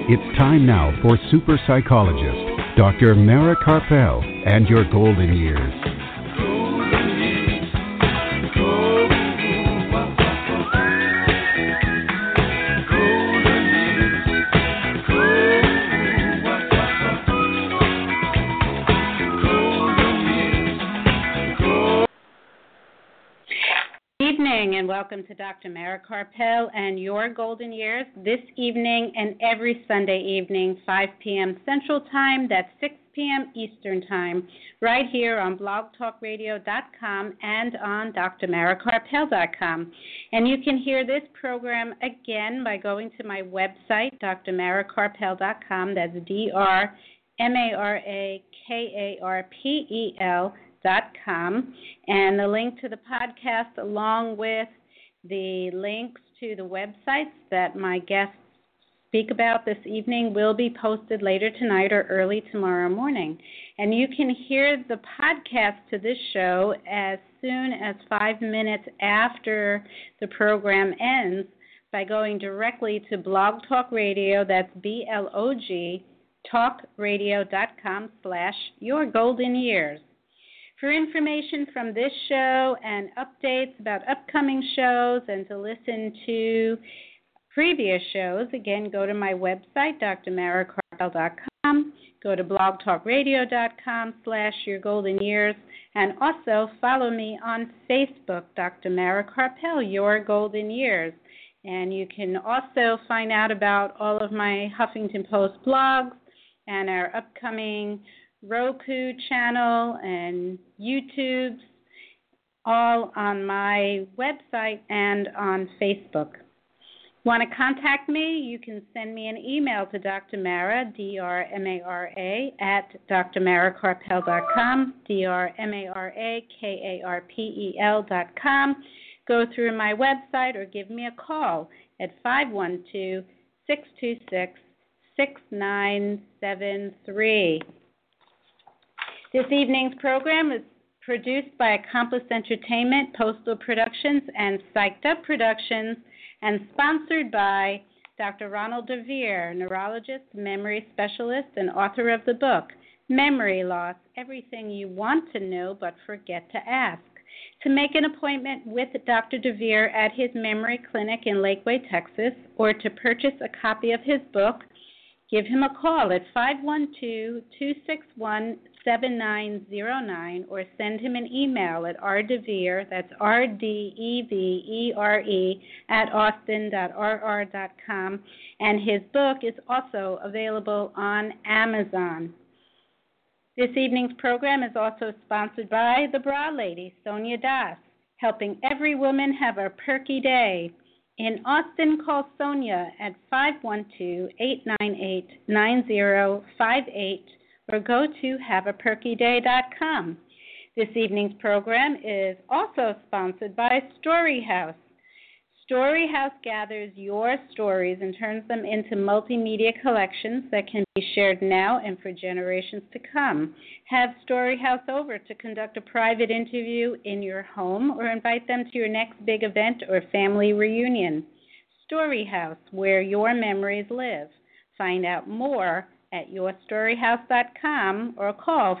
It's time now for super psychologist, Dr. Mara Karpel, and your golden years. And welcome to Dr. Mara Karpel and your golden years this evening and every Sunday evening, 5 p.m. Central Time, that's 6 p.m. Eastern Time, right here on blogtalkradio.com and on drmarakarpel.com. And you can hear this program again by going to my website, drmarakarpel.com, that's drmarakarpel.com, and the link to the podcast along with the links to the websites that my guests speak about this evening will be posted later tonight or early tomorrow morning. And you can hear the podcast to this show as soon as 5 minutes after the program ends by going directly to Blog Talk Radio, that's BLOG, talkradio.com/yourgoldenyears. For information from this show and updates about upcoming shows and to listen to previous shows, again, go to my website, drmarakarpel.com, go to blogtalkradio.com/yourgoldenyears, and also follow me on Facebook, Dr. Mara Karpel, Your Golden Years. And you can also find out about all of my Huffington Post blogs and our upcoming Roku channel and YouTubes, all on my website and on Facebook. Want to contact me? You can send me an email to Dr. Mara, D-R-M-A-R-A, at drmarakarpel.com, drmarakarpel.com. Go through my website or give me a call at 512-626-6973. This evening's program is produced by Accomplice Entertainment, Postal Productions, and Psyched Up Productions, and sponsored by Dr. Ronald DeVere, neurologist, memory specialist, and author of the book, Memory Loss, Everything You Want to Know But Forget to Ask. To make an appointment with Dr. DeVere at his memory clinic in Lakeway, Texas, or to purchase a copy of his book, give him a call at 512-261-7909 or send him an email at rdevere, that's rdevere, at austin.rr.com. And his book is also available on Amazon. This evening's program is also sponsored by the Bra Lady, Sonia Das, helping every woman have a perky day. In Austin, call Sonia at 512-898-9058 or go to haveaperkyday.com. This evening's program is also sponsored by Storyhouse. Storyhouse gathers your stories and turns them into multimedia collections that can be shared now and for generations to come. Have Storyhouse over to conduct a private interview in your home or invite them to your next big event or family reunion. Storyhouse, where your memories live. Find out more at yourstoryhouse.com or call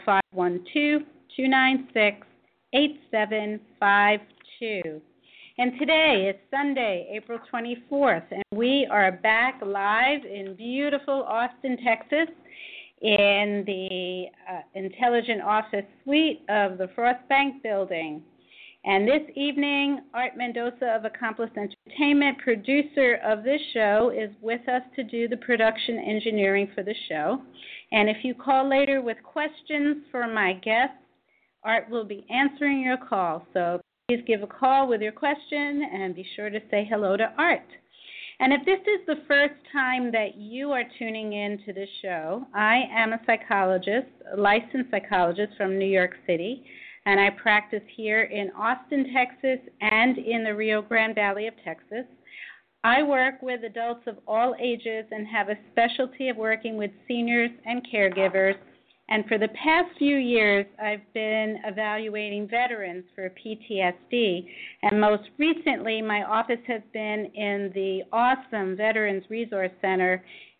512-296-8752. And today is Sunday, April 24th, and we are back live in beautiful Austin, Texas, in the Intelligent Office Suite of the Frost Bank Building. And this evening, Art Mendoza of Accomplice Entertainment, producer of this show, is with us to do the production engineering for the show. And if you call later with questions for my guests, Art will be answering your call. So please give a call with your question and be sure to say hello to Art. And if this is the first time that you are tuning in to this show, I am a psychologist, a licensed psychologist from New York City, and I practice here in Austin, Texas, and in the Rio Grande Valley of Texas. I work with adults of all ages and have a specialty of working with seniors and caregivers. And for the past few years, I've been evaluating veterans for PTSD. And most recently, my office has been in the awesome Veterans Resource Center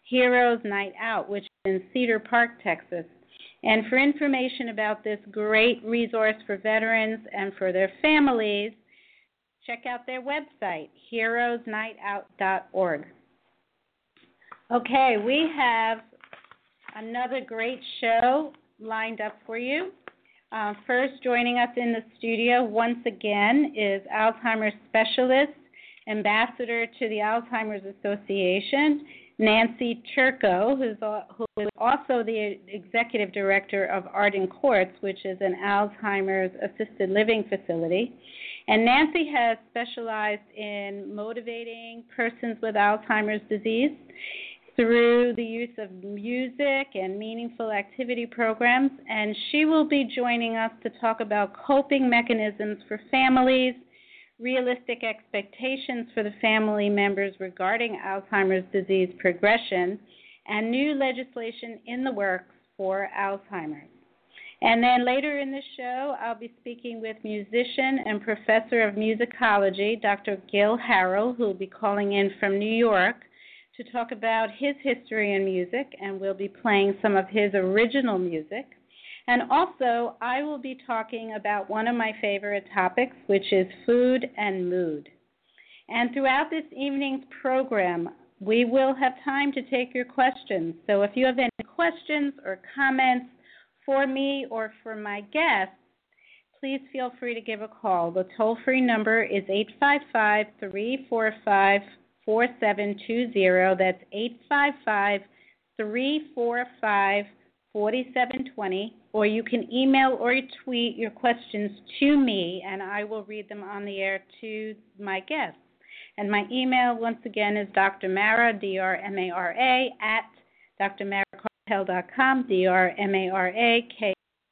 Heroes Night Out, which is in Cedar Park, Texas. And for information about this great resource for veterans and for their families, check out their website, heroesnightout.org. Okay, we have another great show lined up for you. First, joining us in the studio once again is Alzheimer's specialist, ambassador to the Alzheimer's Association, Nancy Turco, who is also the executive director of Arden Courts, which is an Alzheimer's assisted living facility. And Nancy has specialized in motivating persons with Alzheimer's disease through the use of music and meaningful activity programs, and she will be joining us to talk about coping mechanisms for families, realistic expectations for the family members regarding Alzheimer's disease progression, and new legislation in the works for Alzheimer's. And then later in the show, I'll be speaking with musician and professor of musicology, Dr. Gil Harrell, who will be calling in from New York to talk about his history in music, and we'll be playing some of his original music. And also, I will be talking about one of my favorite topics, which is food and mood. And throughout this evening's program, we will have time to take your questions. So if you have any questions or comments for me or for my guests, please feel free to give a call. The toll-free number is 855-345-4720. That's 855-345-4720. Or you can email or tweet your questions to me, and I will read them on the air to my guests. And my email, once again, is drmara, D-R-M-A-R-A, at drmarakarpel.com, D-R-M-A-R-A-K.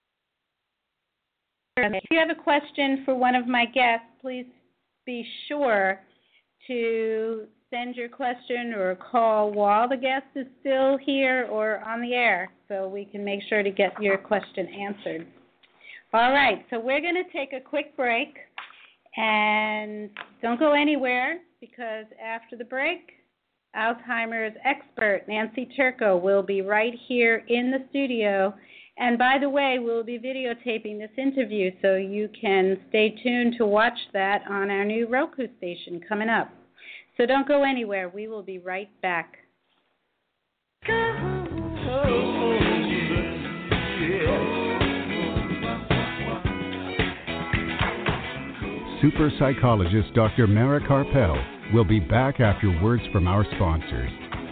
If you have a question for one of my guests, please be sure to send your question or call while the guest is still here or on the air so we can make sure to get your question answered. All right, so we're going to take a quick break, and don't go anywhere because after the break, Alzheimer's expert Nancy Turco will be right here in the studio. And by the way, we'll be videotaping this interview, so you can stay tuned to watch that on our new Roku station coming up. So don't go anywhere. We will be right back. Super psychologist Dr. Mara Karpel will be back after words from our sponsors.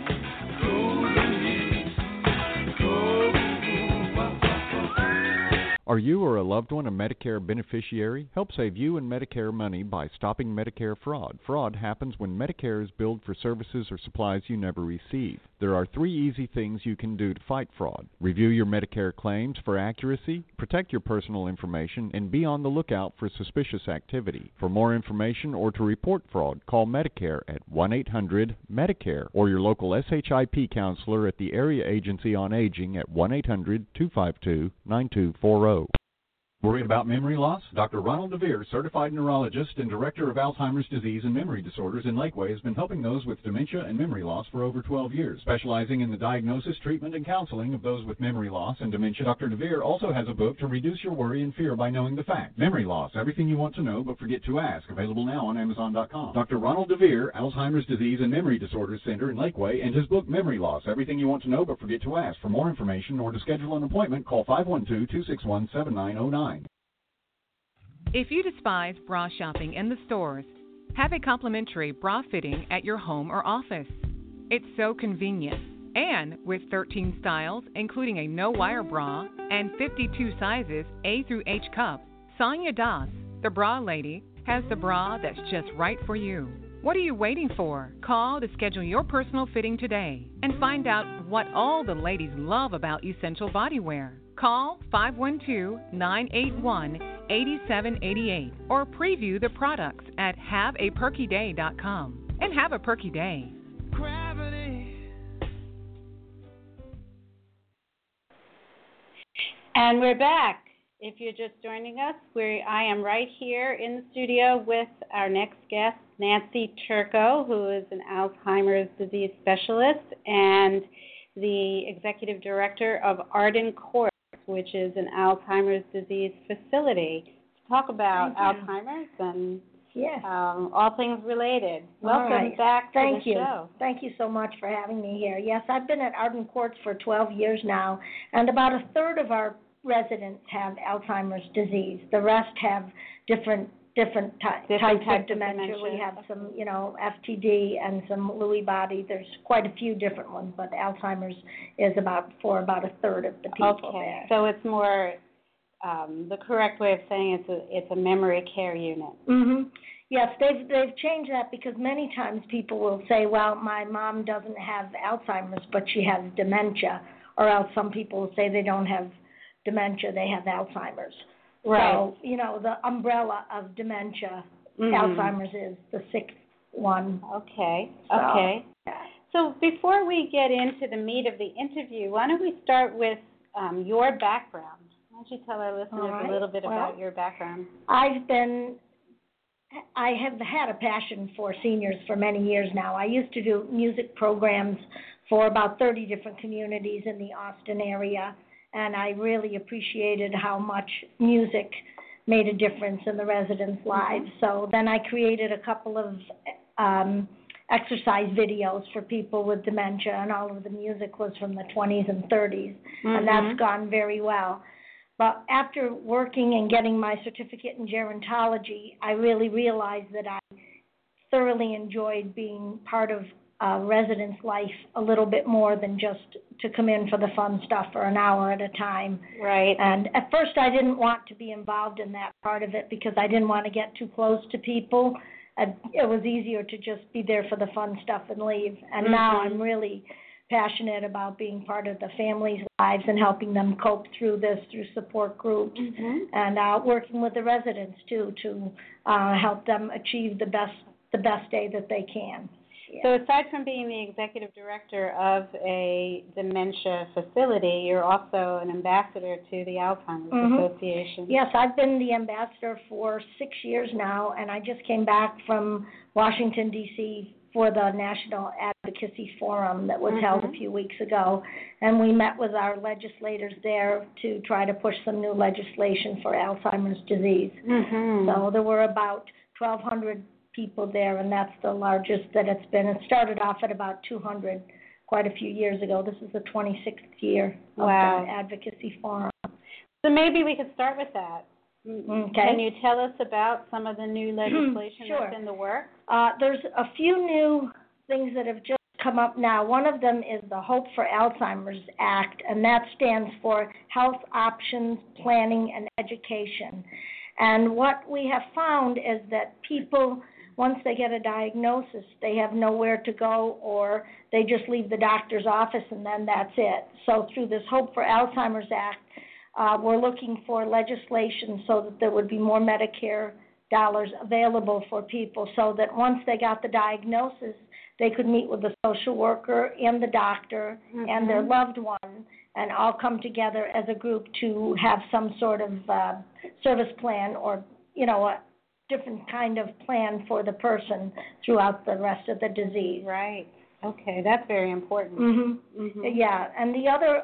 Are you or a loved one a Medicare beneficiary? Help save you and Medicare money by stopping Medicare fraud. Fraud happens when Medicare is billed for services or supplies you never receive. There are 3 easy things you can do to fight fraud. Review your Medicare claims for accuracy, protect your personal information, and be on the lookout for suspicious activity. For more information or to report fraud, call Medicare at 1-800-MEDICARE or your local SHIP counselor at the Area Agency on Aging at 1-800-252-9240. Worried about memory loss? Dr. Ronald DeVere, certified neurologist and director of Alzheimer's disease and memory disorders in Lakeway, has been helping those with dementia and memory loss for over 12 years. Specializing in the diagnosis, treatment, and counseling of those with memory loss and dementia, Dr. DeVere also has a book to reduce your worry and fear by knowing the facts. Memory Loss, Everything You Want to Know But Forget to Ask, available now on Amazon.com. Dr. Ronald DeVere, Alzheimer's disease and memory disorders center in Lakeway, and his book, Memory Loss, Everything You Want to Know But Forget to Ask. For more information or to schedule an appointment, call 512-261-7909. If you despise bra shopping in the stores, have a complimentary bra fitting at your home or office. It's so convenient. And with 13 styles, including a no-wire bra and 52 sizes A through H cup, Sonia Das, the bra lady, has the bra that's just right for you. What are you waiting for? Call to schedule your personal fitting today and find out what all the ladies love about Essential Bodywear. Call 512-981-8788 or preview the products at haveaperkyday.com. And have a perky day. Gravity. And we're back. if you're just joining us, I am right here in the studio with our next guest, Nancy Turco, who is an Alzheimer's disease specialist and the executive director of Arden Courts, which is an Alzheimer's disease facility, to talk about Alzheimer's and all things related. Welcome back to the show. Thank you so much for having me here. Yes, I've been at Arden Courts for 12 years now, and about a third of our residents have Alzheimer's disease. The rest have different types of dementia. We have some, FTD and some Lewy body. There's quite a few different ones, but Alzheimer's is about a third of the people there. So it's more, the correct way of saying it's a memory care unit. Mm-hmm. Yes, they've changed that because many times people will say, well, my mom doesn't have Alzheimer's, but she has dementia, or else some people will say they don't have dementia, they have Alzheimer's. Right. So, the umbrella of dementia, Alzheimer's is the sixth one. Okay. Yeah. So before we get into the meat of the interview, why don't we start with your background? Why don't you tell our listeners a little bit about your background? I have had a passion for seniors for many years now. I used to do music programs for about 30 different communities in the Austin area, and I really appreciated how much music made a difference in the residents' lives. So then I created a couple of exercise videos for people with dementia, and all of the music was from the 20s and 30s, and that's gone very well. But after working and getting my certificate in gerontology, I really realized that I thoroughly enjoyed being part of residents' life a little bit more than just to come in for the fun stuff for an hour at a time. Right. And at first I didn't want to be involved in that part of it because I didn't want to get too close to people. It was easier to just be there for the fun stuff and leave. And now I'm really passionate about being part of the families' lives and helping them cope through this through support groups and working with the residents too to help them achieve the best day that they can. Yeah. So aside from being the executive director of a dementia facility, you're also an ambassador to the Alzheimer's Association. Yes, I've been the ambassador for 6 years now, and I just came back from Washington, D.C. for the National Advocacy Forum that was held a few weeks ago, and we met with our legislators there to try to push some new legislation for Alzheimer's disease. So there were about 1,200 people there, and that's the largest that it's been. It started off at about 200 quite a few years ago. This is the 26th year of the Advocacy Forum. So maybe we could start with that. Okay. Can you tell us about some of the new legislation that's in the works? There's a few new things that have just come up now. One of them is the Hope for Alzheimer's Act, and that stands for Health Options, Planning, and Education. And what we have found is that people, once they get a diagnosis, they have nowhere to go, or they just leave the doctor's office and then that's it. So through this Hope for Alzheimer's Act, we're looking for legislation so that there would be more Medicare dollars available for people so that once they got the diagnosis, they could meet with the social worker and the doctor and their loved one and all come together as a group to have some sort of service plan or, a different kind of plan for the person throughout the rest of the disease. Right. Okay, that's very important. Yeah, and the other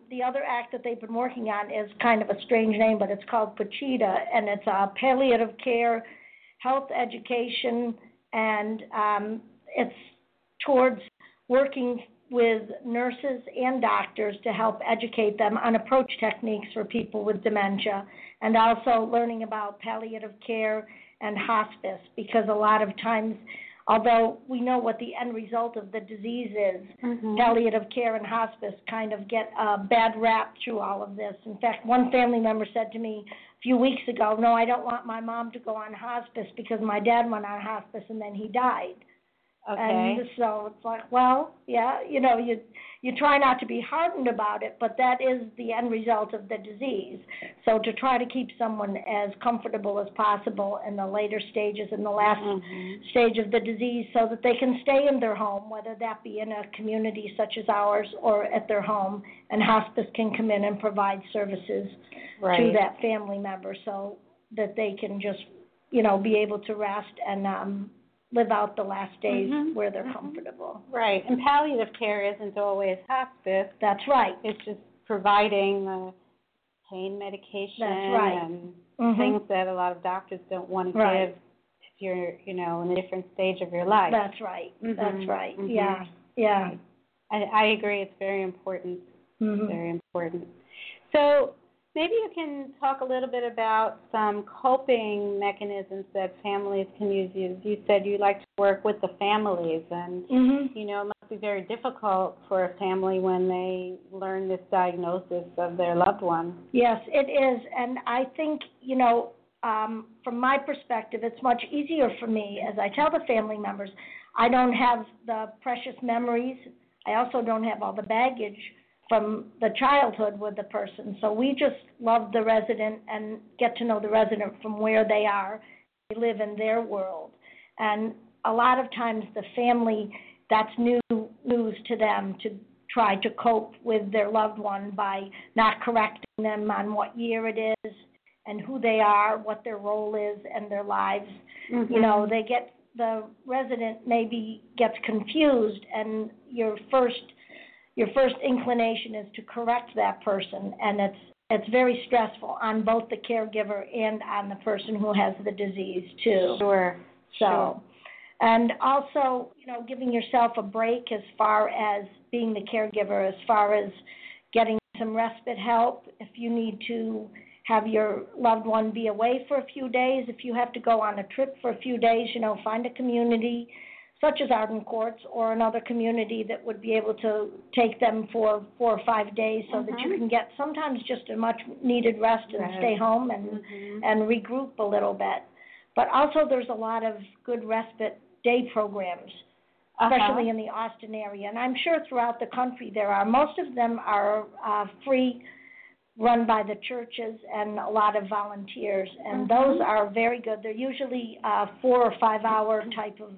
act that they've been working on is kind of a strange name, but it's called PACHETA, and it's palliative care, health education, and it's towards working with nurses and doctors to help educate them on approach techniques for people with dementia, and also learning about palliative care and hospice, because a lot of times, although we know what the end result of the disease is, palliative care and hospice kind of get a bad rap through all of this. In fact, one family member said to me a few weeks ago, no, I don't want my mom to go on hospice because my dad went on hospice and then he died. Okay. And so it's like, well, yeah, you try not to be hardened about it, but that is the end result of the disease. So to try to keep someone as comfortable as possible in the later stages, in the last stage of the disease, so that they can stay in their home, whether that be in a community such as ours or at their home, and hospice can come in and provide services to that family member so that they can just, be able to rest and live out the last days where they're comfortable. Right. And palliative care isn't always hospice. That's right. It's just providing the pain medication. That's right. And things that a lot of doctors don't want to give if you're, in a different stage of your life. That's right. That's right. Yeah. Yeah. I agree. It's very important. Very important. So maybe you can talk a little bit about some coping mechanisms that families can use. You said you like to work with the families, and, it must be very difficult for a family when they learn this diagnosis of their loved one. Yes, it is. And I think, from my perspective, it's much easier for me, as I tell the family members, I don't have the precious memories. I also don't have all the baggage from the childhood with the person. So we just love the resident and get to know the resident from where they are. They live in their world. And a lot of times the family, that's new news to them to try to cope with their loved one by not correcting them on what year it is and who they are, what their role is in their lives. The resident maybe gets confused, and your first inclination is to correct that person, and it's very stressful on both the caregiver and on the person who has the disease too. Sure. And also, giving yourself a break as far as being the caregiver, as far as getting some respite help if you need to have your loved one be away for a few days. If you have to go on a trip for a few days, find a community such as Arden Courts or another community that would be able to take them for 4 or 5 days so that you can get sometimes just a much needed rest and stay home and regroup a little bit. But also there's a lot of good respite day programs, especially in the Austin area. And I'm sure throughout the country there are. Most of them are free, run by the churches and a lot of volunteers. And those are very good. They're usually 4 or 5 hour type of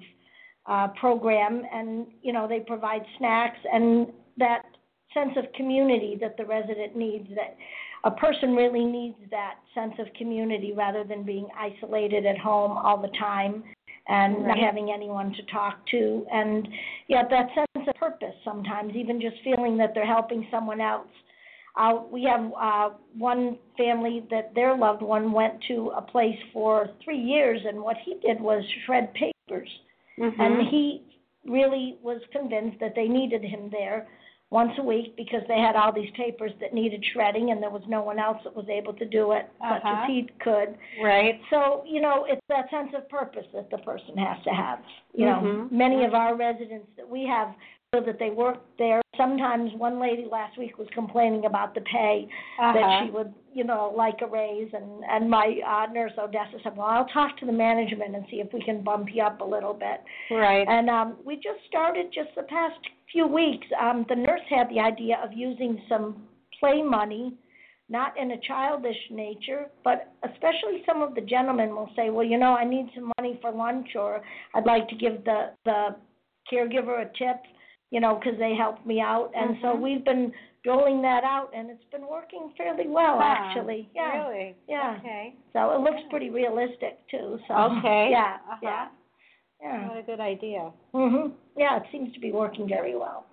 program, and they provide snacks and that sense of community that the resident needs. That a person really needs that sense of community rather than being isolated at home all the time and not having anyone to talk to. And that sense of purpose sometimes, even just feeling that they're helping someone else out. We have one family that their loved one went to a place for 3 years, and what he did was shred papers. And he really was convinced that they needed him there once a week because they had all these papers that needed shredding, and there was no one else that was able to do it such as he could. Right. So, it's that sense of purpose that the person has to have. Many of our residents that we have feel that they work there. Sometimes one lady last week was complaining about the pay, that she would, like a raise. And my nurse, Odessa, said, well, I'll talk to the management and see if we can bump you up a little bit. Right. And we just started the past few weeks. The nurse had the idea of using some play money, not in a childish nature, but especially some of the gentlemen will say, well, I need some money for lunch, or I'd like to give the caregiver a tip, because they helped me out. And so we've been doling that out, and it's been working fairly well, actually. Yeah. Really? Yeah. Okay. So it looks pretty realistic, too. So, okay. Yeah. Yeah. What a good idea. Yeah, it seems to be working very well.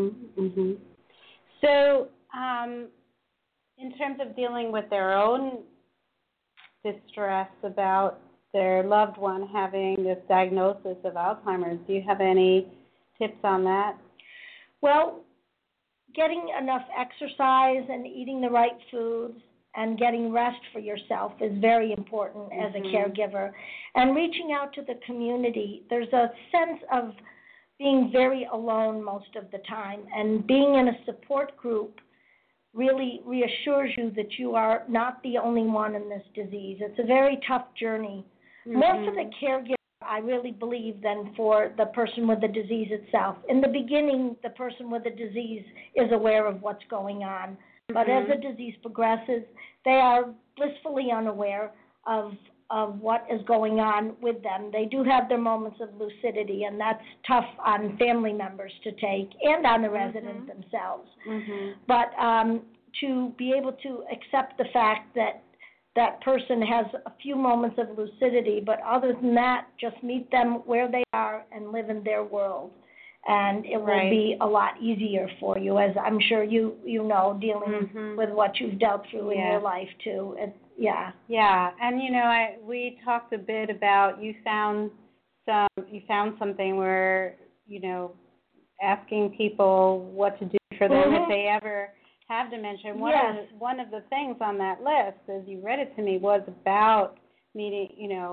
So, in terms of dealing with their own distress about their loved one having this diagnosis of Alzheimer's, do you have any tips on that? Well, getting enough exercise and eating the right foods and getting rest for yourself is very important as a caregiver. And reaching out to the community, there's a sense of being very alone most of the time, and being in a support group really reassures you that you are not the only one in this disease. It's a very tough journey. More for the caregiver I really believe, than for the person with the disease itself. In the beginning, the person with the disease is aware of what's going on. But as the disease progresses, they are blissfully unaware of what is going on with them. They do have their moments of lucidity, and that's tough on family members to take and on the resident themselves. But to be able to accept the fact that that person has a few moments of lucidity, but other than that, just meet them where they are and live in their world. And it will be a lot easier for you, as I'm sure you know, dealing with what you've dealt through in your life, too. Yeah, and we talked a bit about you found something where asking people what to do for them if they ever have dementia. One of the things on that list, as you read it to me, was about meeting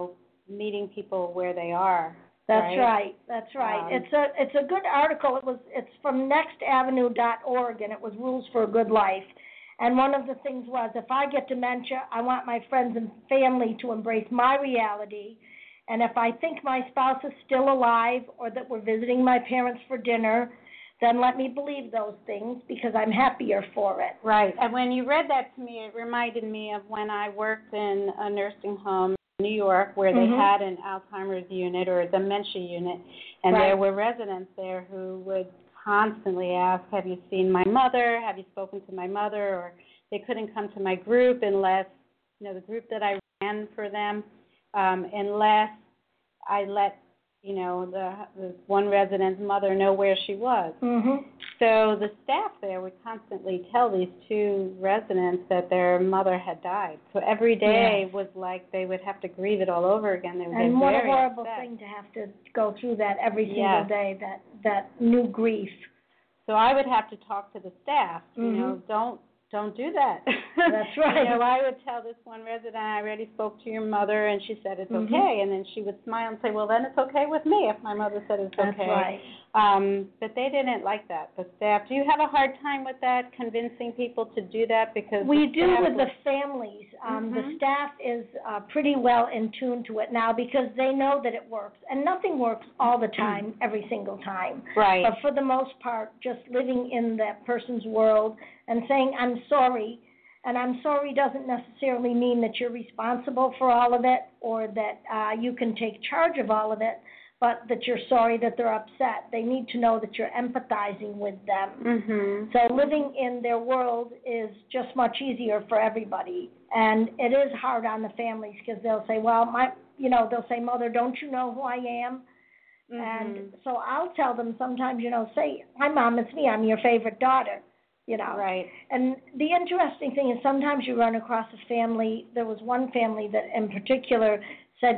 people where they are. That's right. It's a good article. It's from nextavenue.org, and it was Rules for a Good Life. And one of the things was, if I get dementia, I want my friends and family to embrace my reality. And if I think my spouse is still alive or that we're visiting my parents for dinner, then let me believe those things because I'm happier for it. Right. And when you read that to me, it reminded me of when I worked in a nursing home in New York where they had an Alzheimer's unit or a dementia unit, and there were residents there who would constantly ask, have you seen my mother? Have you spoken to my mother? Or they couldn't come to my group unless, the group that I ran for them, unless I let, the one resident's mother know where she was. So the staff there would constantly tell these two residents that their mother had died. So every day was like they would have to grieve it all over again. They would and get what very a horrible upset. thing to have to go through that every single day, that new grief. So I would have to talk to the staff, don't do that. That's right. I would tell this one resident, I already spoke to your mother, and she said it's okay. And then she would smile and say, well, then it's okay with me if my mother said it's okay. That's right. But they didn't like that, the staff. Do you have a hard time with that, convincing people to do that? Because we do with the families. The staff is pretty well in tune to it now because they know that it works. And nothing works all the time, every single time. Right. But for the most part, just living in that person's world and saying, I'm sorry. And I'm sorry doesn't necessarily mean that you're responsible for all of it or that you can take charge of all of it, but that you're sorry that they're upset. They need to know that you're empathizing with them. So living in their world is just much easier for everybody. And it is hard on the families because they'll say, well, they'll say, Mother, don't you know who I am? And so I'll tell them sometimes, say, hi, Mom, it's me. I'm your favorite daughter. Right. And the interesting thing is sometimes you run across a family. There was one family that in particular said,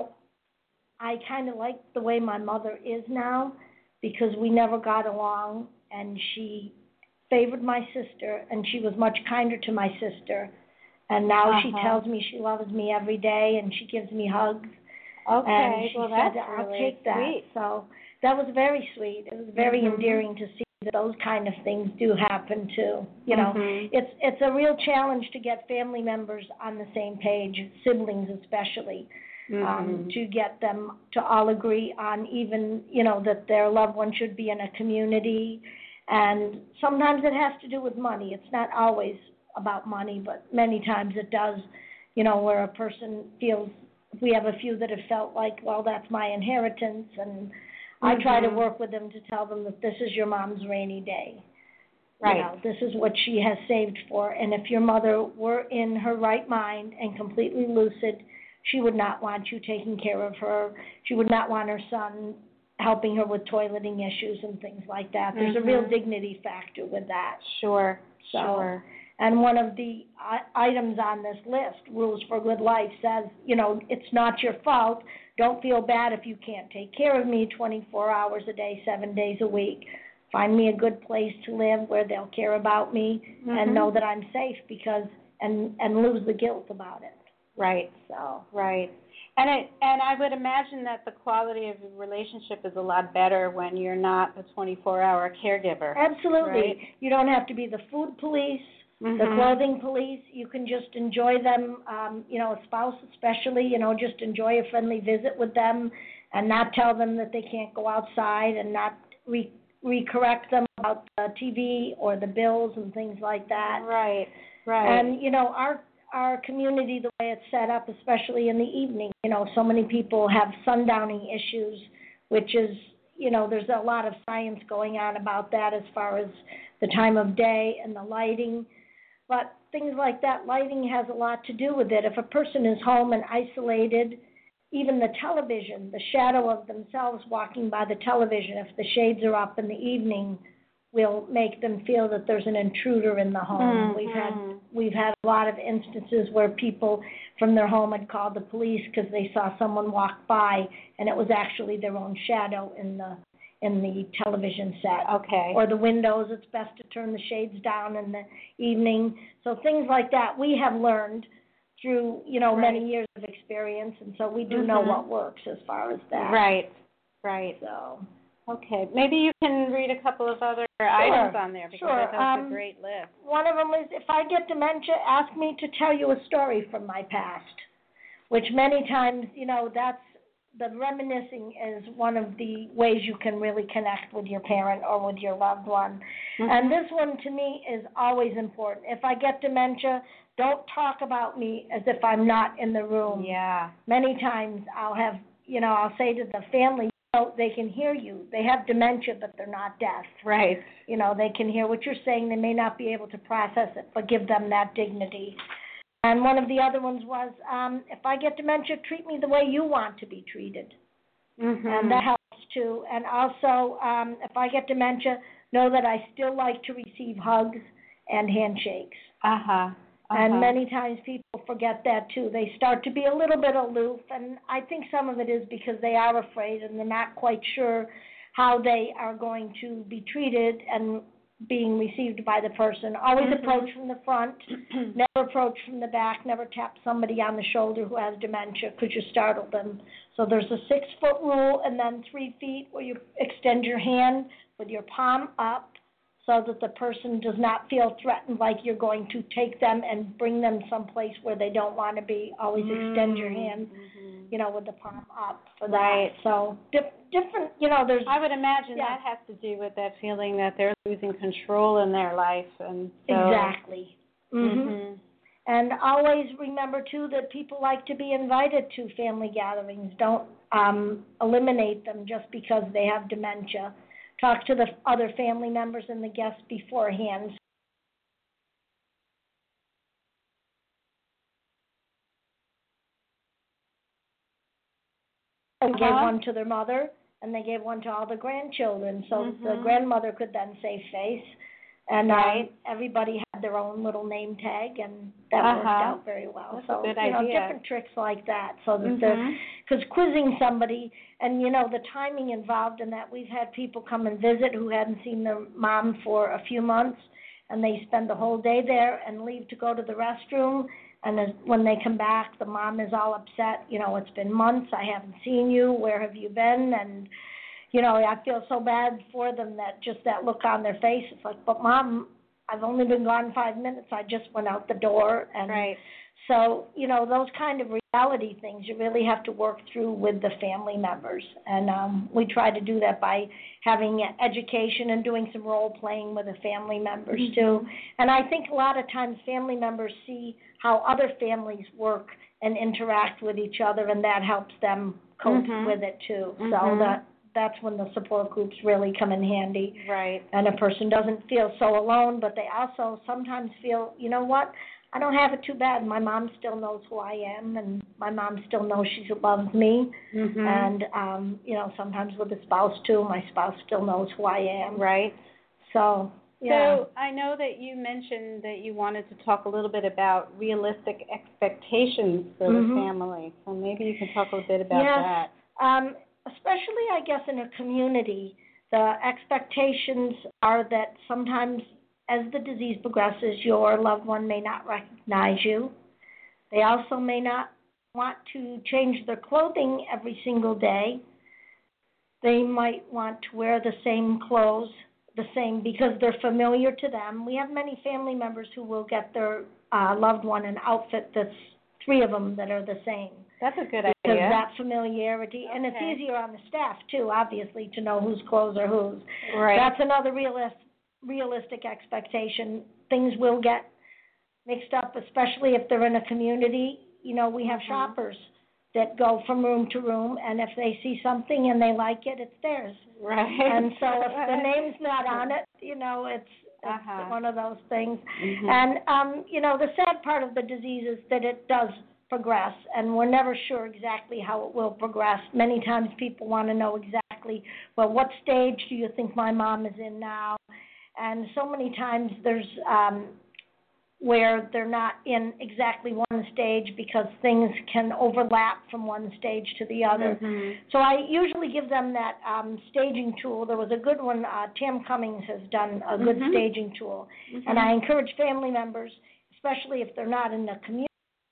I kind of like the way my mother is now because we never got along, and she favored my sister, and she was much kinder to my sister. And now she tells me she loves me every day, and she gives me hugs. Okay, and she that's said, I'll really take that. Sweet. So that was very sweet. It was very endearing to see that those kind of things do happen too. It's a real challenge to get family members on the same page, siblings especially, to get them to all agree on even, that their loved one should be in a community. And sometimes it has to do with money. It's not always about money, but many times it does, where a person feels, we have a few that have felt like, well, that's my inheritance, and I try to work with them to tell them that this is your mom's rainy day. Right. This is what she has saved for. And if your mother were in her right mind and completely lucid, she would not want you taking care of her. She would not want her son helping her with toileting issues and things like that. There's a real dignity factor with that. Sure. And one of the items on this list, Rules for Good Life, says, it's not your fault. Don't feel bad if you can't take care of me 24 hours a day, 7 days a week. Find me a good place to live where they'll care about me and know that I'm safe and lose the guilt about it. Right. So. Right. And I would imagine that the quality of the relationship is a lot better when you're not a 24-hour caregiver. Absolutely. Right? You don't have to be the food police, the clothing police. You can just enjoy them, a spouse especially, just enjoy a friendly visit with them and not tell them that they can't go outside, and not re-correct them about the TV or the bills and things like that. Right. And, our community, the way it's set up, especially in the evening, so many people have sundowning issues, which is, there's a lot of science going on about that as far as the time of day and the lighting. But things like that, lighting has a lot to do with it. If a person is home and isolated, even the television, the shadow of themselves walking by the television, if the shades are up in the evening, will make them feel that there's an intruder in the home. We've had a lot of instances where people from their home had called the police because they saw someone walk by, and it was actually their own shadow in the television set. Okay. Or the windows, it's best to turn the shades down in the evening. So things like that we have learned through, many years of experience, and so we do know what works as far as that. Right. So. Okay. Maybe you can read a couple of other items on there, because that's a great list. One of them is, if I get dementia, ask me to tell you a story from my past, which many times, that's the reminiscing is one of the ways you can really connect with your parent or with your loved one. And this one, to me, is always important. If I get dementia, don't talk about me as if I'm not in the room. Yeah. Many times I'll have, I'll say to the family, they can hear you. They have dementia, but they're not deaf. Right. They can hear what you're saying. They may not be able to process it, but give them that dignity. And one of the other ones was, if I get dementia, treat me the way you want to be treated. And that helps too. And also, if I get dementia, know that I still like to receive hugs and handshakes. And many times people forget that too. They start to be a little bit aloof, and I think some of it is because they are afraid and they're not quite sure how they are going to be treated and being received by the person. Always approach from the front, never approach from the back, never tap somebody on the shoulder who has dementia because you startle them. So there's a 6-foot rule, and then 3 feet where you extend your hand with your palm up, so that the person does not feel threatened, like you're going to take them and bring them someplace where they don't want to be. Always extend your hand, with the palm up for that. Right. So different, there's... I would imagine that has to do with that feeling that they're losing control in their life. And so... Exactly. And always remember, too, that people like to be invited to family gatherings. Don't eliminate them just because they have dementia. Talk to the other family members and the guests beforehand. They gave one to their mother, and they gave one to all the grandchildren, so the grandmother could then save face. And everybody had their own little name tag, and that worked out very well. That's so, a good idea. Different tricks like that, so that because quizzing somebody, and the timing involved in that, we've had people come and visit who hadn't seen their mom for a few months, and they spend the whole day there and leave to go to the restroom, and when they come back, the mom is all upset. It's been months, I haven't seen you, where have you been? And I feel so bad for them, that just that look on their face. It's like, but Mom, I've only been gone 5 minutes. I just went out the door. And so, those kind of reality things you really have to work through with the family members. And we try to do that by having education and doing some role playing with the family members too. And I think a lot of times family members see how other families work and interact with each other, and that helps them cope with it too. So that's when the support groups really come in handy. Right. And a person doesn't feel so alone, but they also sometimes feel, you know what, I don't have it too bad. My mom still knows who I am, and my mom still knows she loves me. And, sometimes with the spouse, too, my spouse still knows who I am. Right. So, So I know that you mentioned that you wanted to talk a little bit about realistic expectations for the family. So maybe you can talk a little bit about that. Especially, I guess, in a community, the expectations are that sometimes as the disease progresses, your loved one may not recognize you. They also may not want to change their clothing every single day. They might want to wear the same clothes, because they're familiar to them. We have many family members who will get their loved one an outfit that's 3 of them that are the same. That's a good because idea. that familiarity, and it's easier on the staff too, obviously, to know whose clothes are whose. Right. That's another realistic expectation. Things will get mixed up, especially if they're in a community. You know, we have shoppers that go from room to room, and if they see something and they like it, it's theirs. Right. And so if the name's not on it, you know, it's one of those things. And, you know, the sad part of the disease is that it does progress, and we're never sure exactly how it will progress. Many times people want to know exactly, well, what stage do you think my mom is in now? And so many times there's where they're not in exactly one stage because things can overlap from one stage to the other. So I usually give them that staging tool. There was a good one, Tam Cummings has done a good staging tool. And I encourage family members, especially if they're not in the community,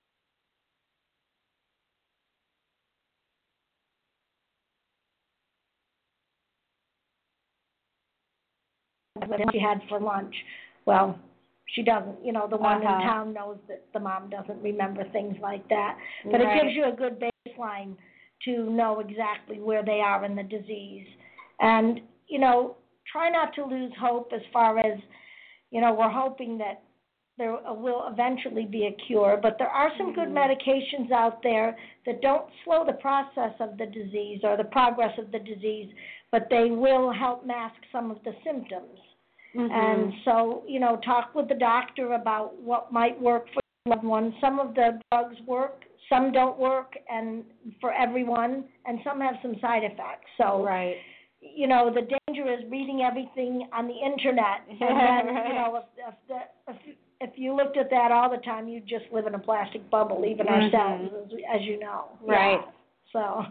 what she had for lunch. Well, she doesn't, you know, the one in town knows that the mom doesn't remember things like that. But it gives you a good baseline to know exactly where they are in the disease. And, you know, try not to lose hope as far as, you know, we're hoping that there will eventually be a cure, but there are some good medications out there that don't slow the process of the disease or the progress of the disease, but they will help mask some of the symptoms. And so, you know, talk with the doctor about what might work for your loved one. Some of the drugs work, some don't work, and for everyone, and some have some side effects. So, you know, the danger is reading everything on the internet, and then, you know, if you looked at that all the time, you'd just live in a plastic bubble, even ourselves, as you know. Right. Yeah. So.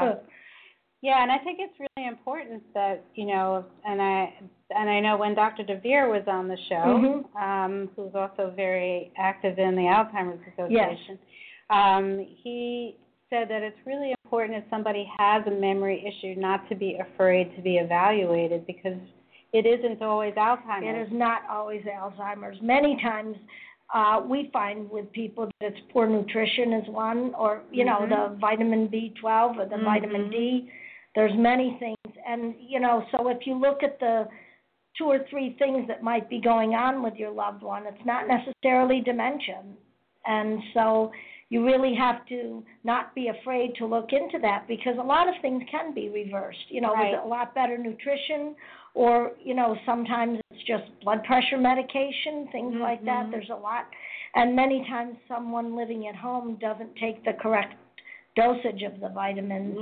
Yeah, and I think it's really important that, you know, and I know when Dr. DeVere was on the show, who's also very active in the Alzheimer's Association, he said that it's really important if somebody has a memory issue not to be afraid to be evaluated because it isn't always Alzheimer's. It is not always Alzheimer's. Many times we find with people that it's poor nutrition is one, or, you know, the vitamin B12 or the vitamin D. There's many things. And, you know, so if you look at the 2 or 3 things that might be going on with your loved one, it's not necessarily dementia. And so you really have to not be afraid to look into that because a lot of things can be reversed, you know, with a lot better nutrition or, you know, sometimes it's just blood pressure medication, things like that. There's a lot. And many times someone living at home doesn't take the correct dosage of the vitamins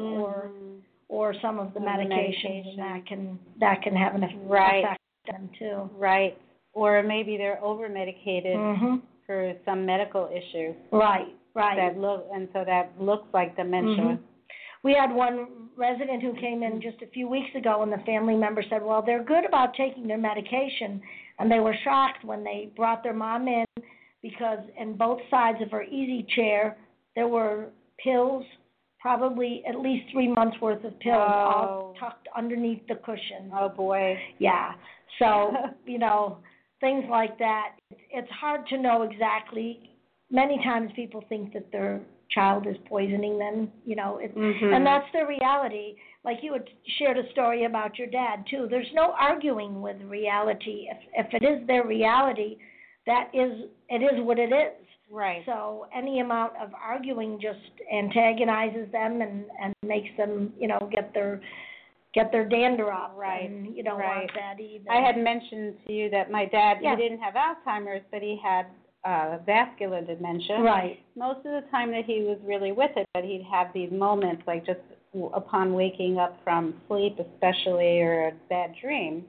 or some of the medications, and that can have an effect on them too. Right. Or maybe they're over-medicated for some medical issue. Right. So that looks like dementia. We had one resident who came in just a few weeks ago, and the family member said, well, they're good about taking their medication, and they were shocked when they brought their mom in because in both sides of her easy chair there were pills, probably at least 3 months worth of pills, all tucked underneath the cushion. Oh, boy. Yeah. So, you know, things like that. It's hard to know exactly. Many times people think that their child is poisoning them, you know, and that's the reality. Like you had shared a story about your dad, too. There's no arguing with reality. If it is their reality, it is what it is. Right. So any amount of arguing just antagonizes them and makes them, you know, get their dander up. Right. And you don't want that either. I had mentioned to you that my dad, he didn't have Alzheimer's, but he had vascular dementia. Right. Most of the time that he was really with it, but he'd have these moments like just upon waking up from sleep especially or a bad dream.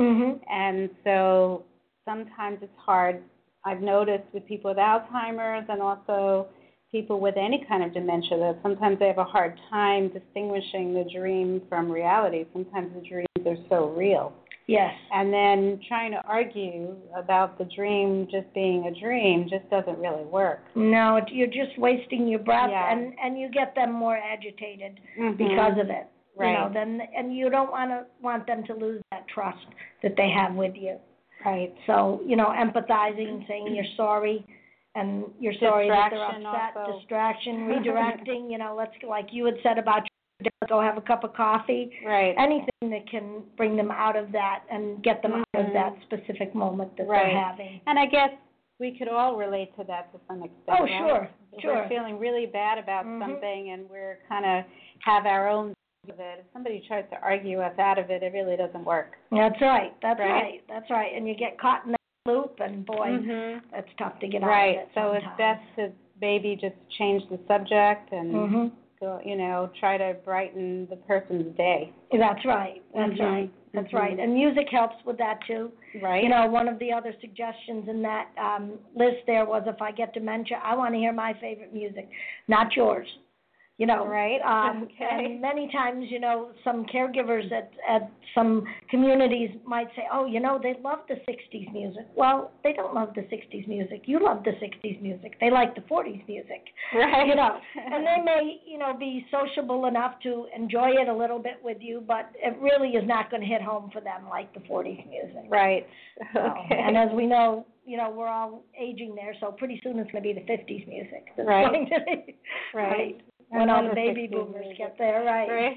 And so sometimes it's hard. I've noticed with people with Alzheimer's and also people with any kind of dementia that sometimes they have a hard time distinguishing the dream from reality. Sometimes the dreams are so real. Yes. And then trying to argue about the dream just being a dream just doesn't really work. No, you're just wasting your breath, and you get them more agitated because of it. Right. You know, and you don't want them to lose that trust that they have with you. Right. So, you know, empathizing, saying you're sorry, and you're sorry that they're Distraction upset, also. distraction, redirecting, let's, like you had said about go have a cup of coffee. Right. Anything that can bring them out of that and get them out of that specific moment that Right. they're having. And I guess we could all relate to that to some extent. Oh, right? sure, If sure. we're feeling really bad about something and we're kind of have our own view of it. If somebody tries to argue us out of it, it really doesn't work. That's right. That's Right? right. That's right. And you get caught in that loop, and boy, that's tough to get out Right. of it. So it's best to maybe just change the subject and go, try to brighten the person's day. That's right. That's right. That's right. And music helps with that too. Right. One of the other suggestions in that list there was, if I get dementia, I want to hear my favorite music, not yours. Right. Okay. And many times, some caregivers at some communities might say, oh, they love the 60s music. Well, they don't love the 60s music. You love the 60s music. They like the 40s music. Right. And they may, be sociable enough to enjoy it a little bit with you, but it really is not going to hit home for them like the 40s music. Right. So, Okay. and as we know, we're all aging there, so pretty soon it's going to be the 50s music. That's Right. going to be, Right. When all the the baby 60s boomers music. get there, right? Right.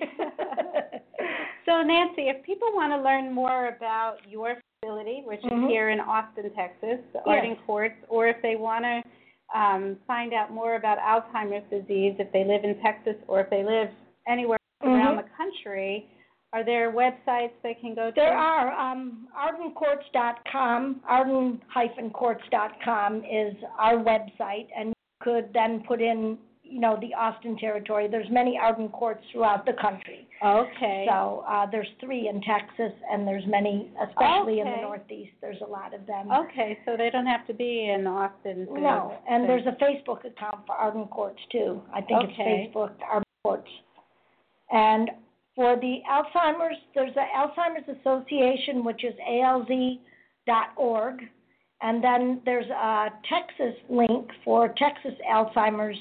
So, Nancy, if people want to learn more about your facility, which is here in Austin, Texas, the Art and Courts, or if they want to find out more about Alzheimer's disease, if they live in Texas or if they live anywhere around the country, are there websites they can go to? There are. Ardencourts.com, Arden-Courts.com is our website, and you could then put in the Austin territory. There's many Arden Courts throughout the country. Okay. So there's 3 in Texas, and there's many, especially in the Northeast. There's a lot of them. Okay, so they don't have to be in Austin. No, and there's a Facebook account for Arden Courts, too. I think it's Facebook, Arden Courts. And for the Alzheimer's, there's the Alzheimer's Association, which is alz.org. And then there's a Texas link for Texas Alzheimer's,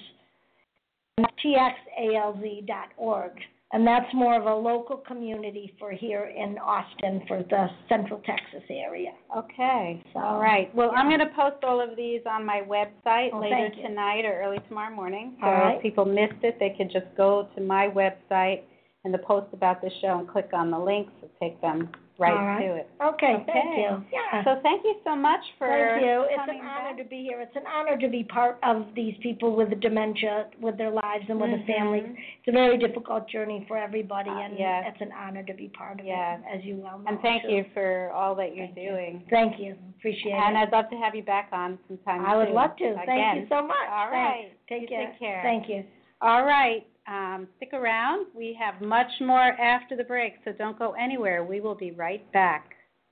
txalz.org, and that's more of a local community for here in Austin for the Central Texas area. Okay, all right. Well, I'm going to post all of these on my website later tonight or early tomorrow morning. So if people missed it, they could just go to my website and the post about this show and click on the links to take them right to it. Okay, thank you. Yeah. So thank you so much for Thank you. It's coming an honor back. to be here. It's an honor to be part of these people with the dementia, with their lives and with the families. It's a very difficult journey for everybody, and it's an honor to be part of it, as you well know. And thank you for all that you're doing. Thank you. Appreciate it. And I'd love to have you back on sometime I would love to. Again. Thank you so much. All right. Take care. Thank you. All right. Stick around. We have much more after the break, so don't go anywhere. We will be right back.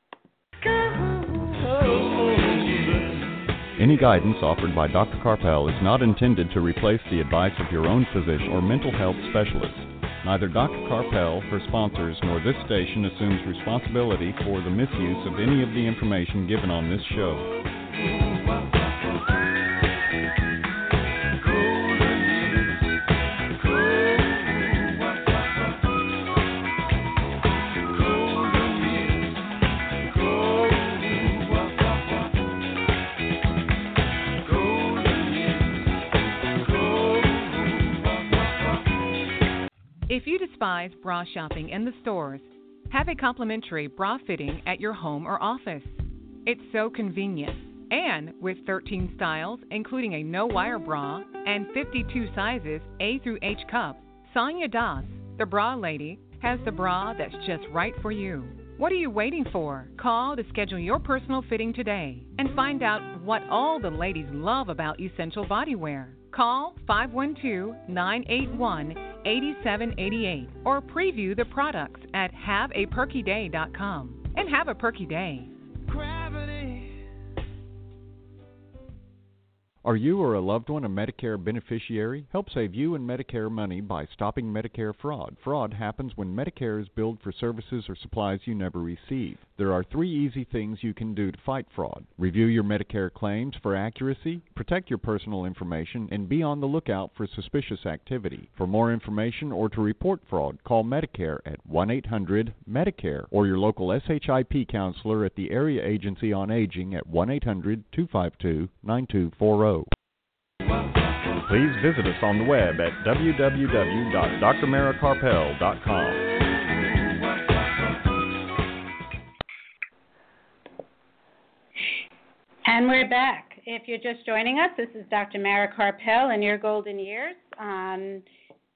Any guidance offered by Dr. Carpel is not intended to replace the advice of your own physician or mental health specialist. Neither Dr. Carpel, her sponsors, nor this station assumes responsibility for the misuse of any of the information given on this show. If you despise bra shopping in the stores, have a complimentary bra fitting at your home or office. It's so convenient. And with 13 styles, including a no-wire bra and 52 sizes A through H cup, Sonia Das, the bra lady, has the bra that's just right for you. What are you waiting for? Call to schedule your personal fitting today and find out what all the ladies love about Essential Bodywear. Call 512-981-8788 or preview the products at haveaperkyday.com. And have a perky day. Are you or a loved one a Medicare beneficiary? Help save you and Medicare money by stopping Medicare fraud. Fraud happens when Medicare is billed for services or supplies you never receive. There are 3 easy things you can do to fight fraud. Review your Medicare claims for accuracy, protect your personal information, and be on the lookout for suspicious activity. For more information or to report fraud, call Medicare at 1-800-MEDICARE or your local SHIP counselor at the Area Agency on Aging at 1-800-252-9240. please visit us on the web at www.drmarakarpel.com. And we're back. If you're just joining us, this is Dr. Mara Karpel in Your Golden Years on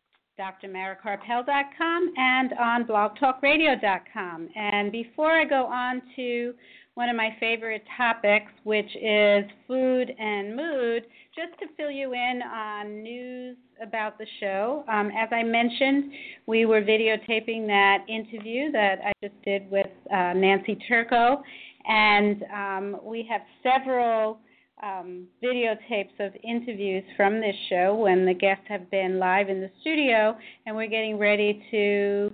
drmarakarpel.com and on blogtalkradio.com. And before I go on to one of my favorite topics, which is food and mood, just to fill you in on news about the show. As I mentioned, we were videotaping that interview that I just did with Nancy Turco, and we have several videotapes of interviews from this show when the guests have been live in the studio, and we're getting ready to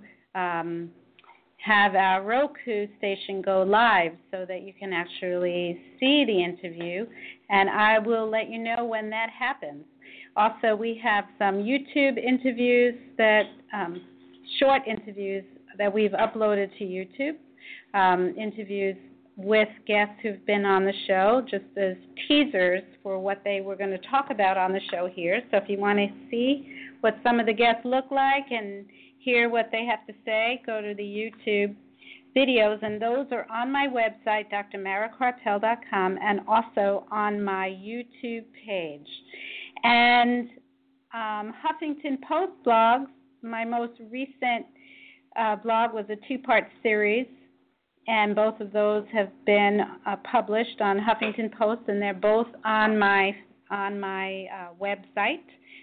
have our Roku station go live so that you can actually see the interview, and I will let you know when that happens. Also, we have some YouTube interviews that, short interviews that we've uploaded to YouTube, interviews with guests who've been on the show, just as teasers for what they were going to talk about on the show here. So if you want to see what some of the guests look like and hear what they have to say, go to the YouTube videos, and those are on my website, drmarakarpel.com, and also on my YouTube page. And Huffington Post blogs, my most recent blog was a two-part series, and both of those have been published on Huffington Post, and they're both on my website,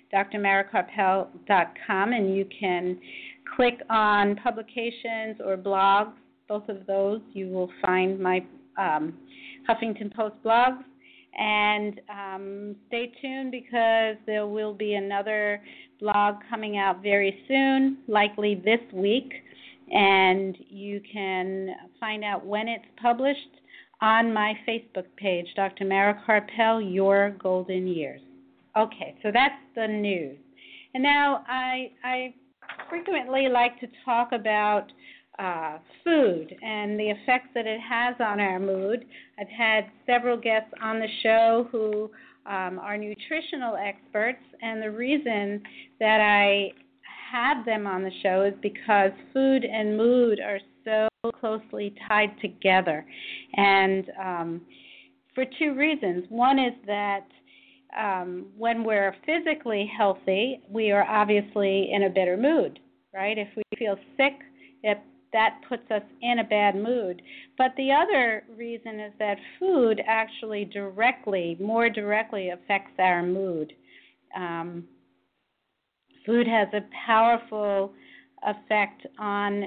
drmarakarpel.com, and you can click on publications or blogs. Both of those, you will find my Huffington Post blogs. And stay tuned because there will be another blog coming out very soon, likely this week. And you can find out when it's published on my Facebook page, Dr. Mara Karpel, Your Golden Years. Okay, so that's the news. And now I frequently like to talk about food and the effects that it has on our mood. I've had several guests on the show who are nutritional experts, and the reason that I have them on the show is because food and mood are so closely tied together, and for two reasons. One is that when we're physically healthy, we are obviously in a better mood, right? If we feel sick, that puts us in a bad mood. But the other reason is that food actually more directly affects our mood. Food has a powerful effect on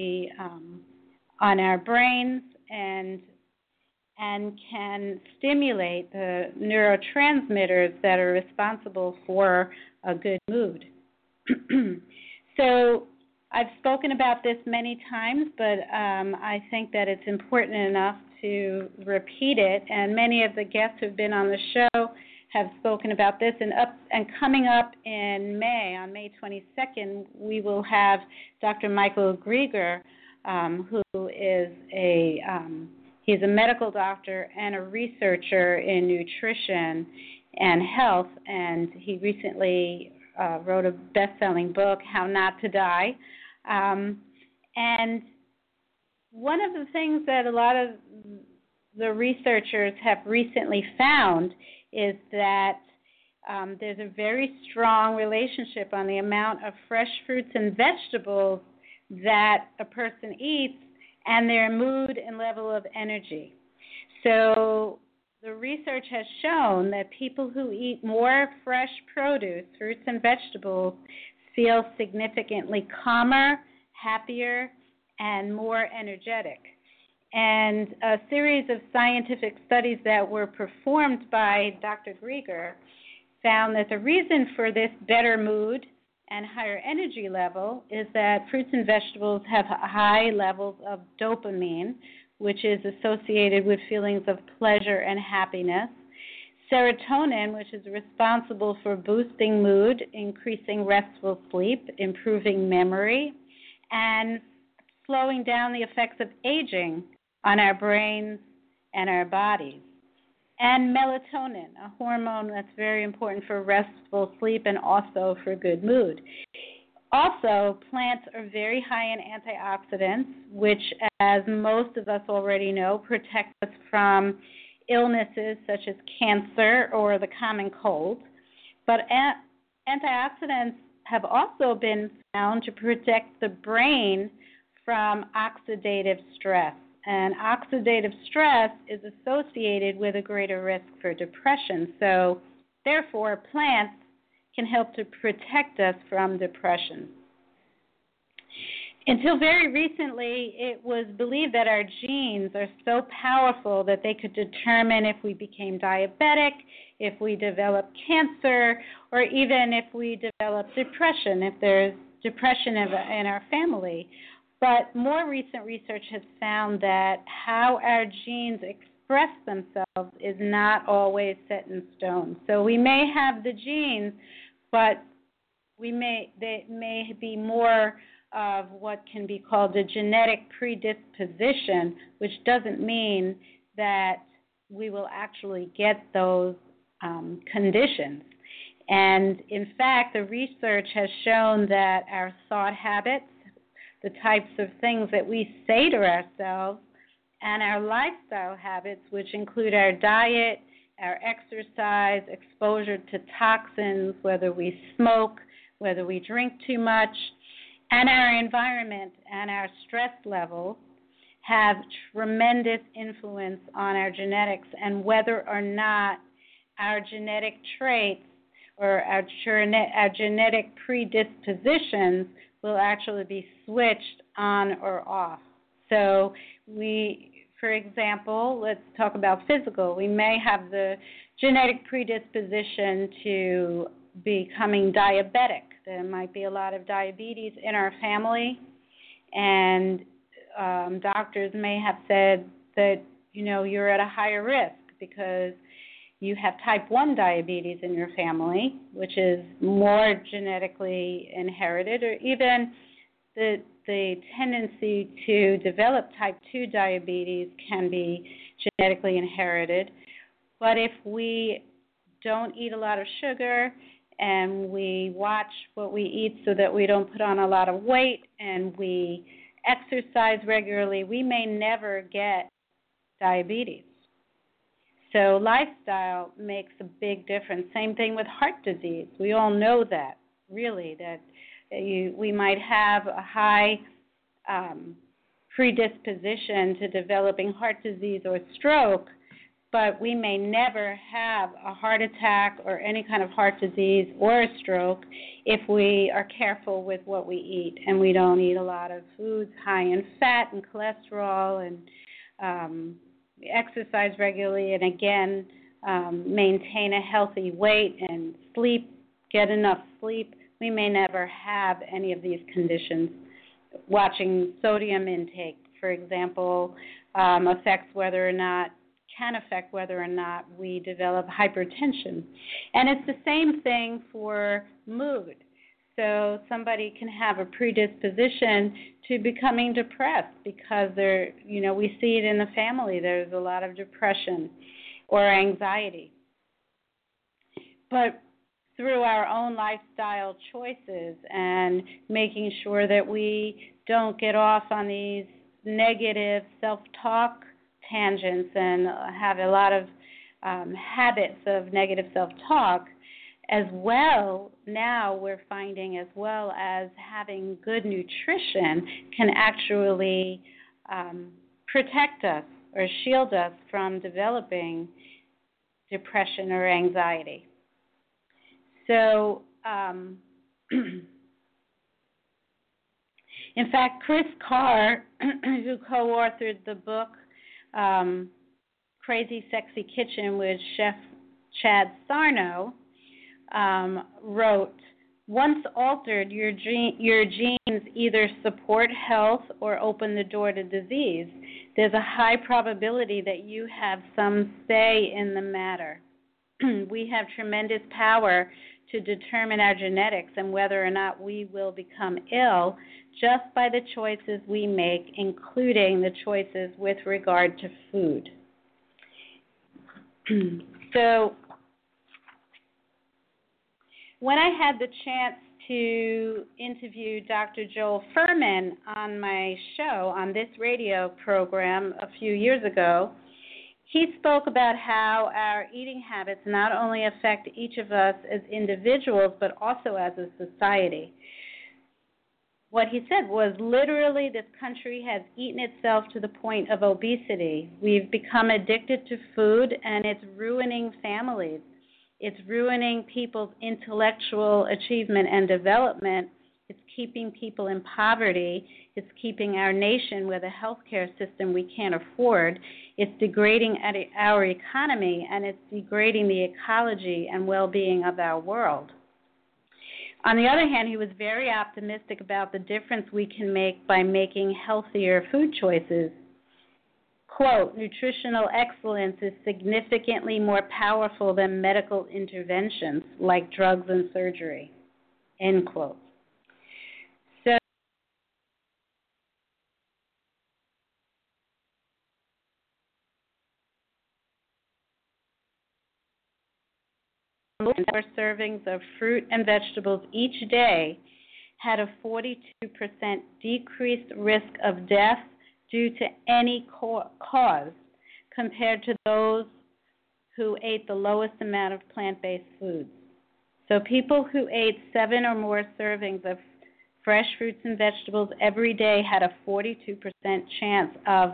our brains and can stimulate the neurotransmitters that are responsible for a good mood. So I've spoken about this many times, but I think that it's important enough to repeat it, and many of the guests who've been on the show have spoken about this, and coming up in May, on May 22nd, we will have Dr. Michael Greger, who is he's a medical doctor and a researcher in nutrition and health, and he recently wrote a best-selling book, How Not to Die. And one of the things that a lot of the researchers have recently found is that there's a very strong relationship on the amount of fresh fruits and vegetables that a person eats and their mood and level of energy. So the research has shown that people who eat more fresh produce, fruits and vegetables, feel significantly calmer, happier, and more energetic. And a series of scientific studies that were performed by Dr. Greger found that the reason for this better mood and higher energy level is that fruits and vegetables have high levels of dopamine, which is associated with feelings of pleasure and happiness, serotonin, which is responsible for boosting mood, increasing restful sleep, improving memory, and slowing down the effects of aging on our brains and our bodies. and melatonin, a hormone that's very important for restful sleep and also for good mood. Also, plants are very high in antioxidants, which, as most of us already know, protect us from illnesses such as cancer or the common cold. But antioxidants have also been found to protect the brain from oxidative stress. And oxidative stress is associated with a greater risk for depression. So, therefore, plants can help to protect us from depression. Until very recently, it was believed that our genes are so powerful that they could determine if we became diabetic, if we developed cancer, or even if we developed depression, if there's depression in our family. But more recent research has found that how our genes express themselves is not always set in stone. So we may have the genes, but they may be more of what can be called a genetic predisposition, which doesn't mean that we will actually get those conditions. And in fact, the research has shown that our thought habits, the types of things that we say to ourselves, and our lifestyle habits, which include our diet, our exercise, exposure to toxins, whether we smoke, whether we drink too much, and our environment and our stress levels have tremendous influence on our genetics and whether or not our genetic traits or our genetic predispositions will actually be switched on or off. So for example, let's talk about physical. We may have the genetic predisposition to becoming diabetic. There might be a lot of diabetes in our family, and doctors may have said that, you're at a higher risk because you have type 1 diabetes in your family, which is more genetically inherited, or even the tendency to develop type 2 diabetes can be genetically inherited. But if we don't eat a lot of sugar and we watch what we eat so that we don't put on a lot of weight and we exercise regularly, we may never get diabetes. So lifestyle makes a big difference. Same thing with heart disease. We all know that, really, that we might have a high predisposition to developing heart disease or stroke, but we may never have a heart attack or any kind of heart disease or a stroke if we are careful with what we eat and we don't eat a lot of foods high in fat and cholesterol and exercise regularly and, again, maintain a healthy weight and sleep, get enough sleep. We may never have any of these conditions. Watching sodium intake, for example, can affect whether or not we develop hypertension. And it's the same thing for mood. So somebody can have a predisposition to becoming depressed because we see it in the family. There's a lot of depression or anxiety. But through our own lifestyle choices and making sure that we don't get off on these negative self-talk tangents and have a lot of habits of negative self-talk, as well, now we're finding as well as having good nutrition can actually protect us or shield us from developing depression or anxiety. So, in fact, Chris Carr, who co-authored the book Crazy Sexy Kitchen with Chef Chad Sarno, wrote, once altered, your genes either support health or open the door to disease. There's a high probability that you have some say in the matter. We have tremendous power to determine our genetics and whether or not we will become ill just by the choices we make, including the choices with regard to food. So when I had the chance to interview Dr. Joel Fuhrman on my show, on this radio program a few years ago, he spoke about how our eating habits not only affect each of us as individuals, but also as a society. What he said was literally this country has eaten itself to the point of obesity. We've become addicted to food, and it's ruining families. It's ruining people's intellectual achievement and development. It's keeping people in poverty. It's keeping our nation with a healthcare system we can't afford. It's degrading our economy, and it's degrading the ecology and well-being of our world. On the other hand, he was very optimistic about the difference we can make by making healthier food choices. Quote, nutritional excellence is significantly more powerful than medical interventions like drugs and surgery, end quote. Four servings of fruit and vegetables each day had a 42% decreased risk of death due to any cause compared to those who ate the lowest amount of plant-based foods. So people who ate 7 or more servings of fresh fruits and vegetables every day had a 42% chance of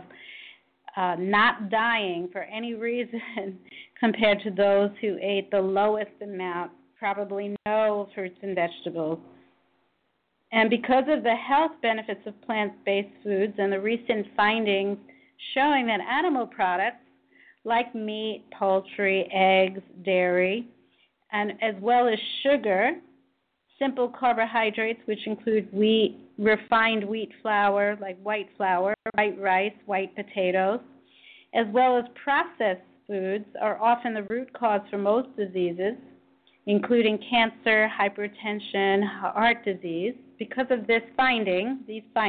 not dying for any reason compared to those who ate the lowest amount, probably no fruits and vegetables. And because of the health benefits of plant-based foods and the recent findings showing that animal products like meat, poultry, eggs, dairy, and as well as sugar, simple carbohydrates, which include wheat, refined wheat flour like white flour, white rice, white potatoes, as well as processed foods are often the root cause for most diseases, including cancer, hypertension, heart disease. Because of these findings,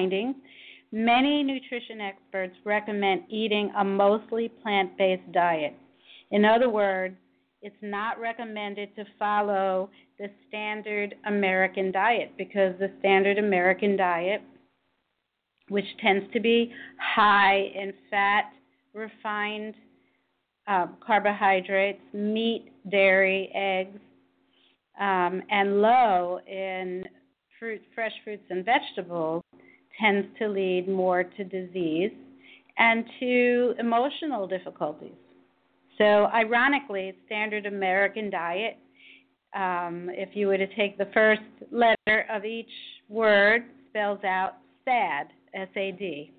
many nutrition experts recommend eating a mostly plant-based diet. In other words, it's not recommended to follow the standard American diet because the standard American diet, which tends to be high in fat, refined carbohydrates, meat, dairy, eggs, and low in fresh fruits and vegetables, tends to lead more to disease and to emotional difficulties. So ironically, standard American diet, if you were to take the first letter of each word, spells out SAD, S-A-D.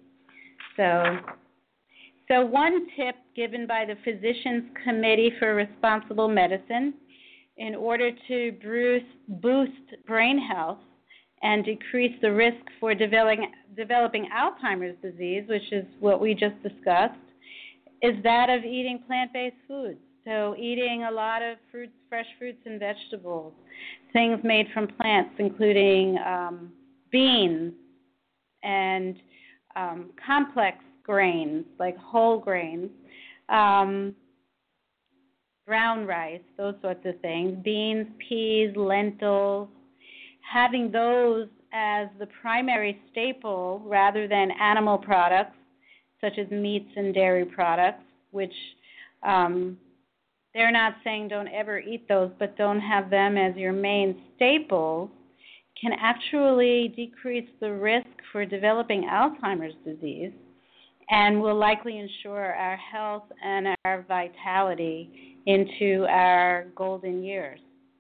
So one tip given by the Physicians Committee for Responsible Medicine in order to boost brain health and decrease the risk for developing Alzheimer's disease, which is what we just discussed, is that of eating plant-based foods. So eating a lot of fresh fruits and vegetables, things made from plants, including beans and complex grains like whole grains, brown rice, those sorts of things, beans, peas, lentils, having those as the primary staple rather than animal products such as meats and dairy products, which they're not saying don't ever eat those, but don't have them as your main staples, can actually decrease the risk for developing Alzheimer's disease and will likely ensure our health and our vitality into our golden years.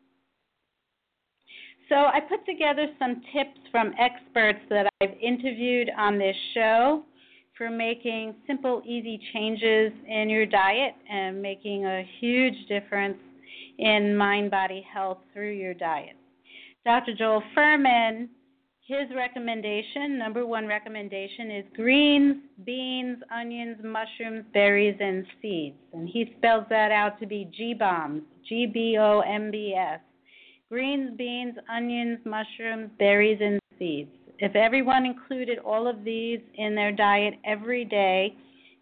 So I put together some tips from experts that I've interviewed on this show for making simple, easy changes in your diet and making a huge difference in mind-body health through your diet. Dr. Joel Fuhrman, his recommendation, number one recommendation, is greens, beans, onions, mushrooms, berries, and seeds. And he spells that out to be G-BOMBS, G-B-O-M-B-S. Greens, beans, onions, mushrooms, berries, and seeds. If everyone included all of these in their diet every day,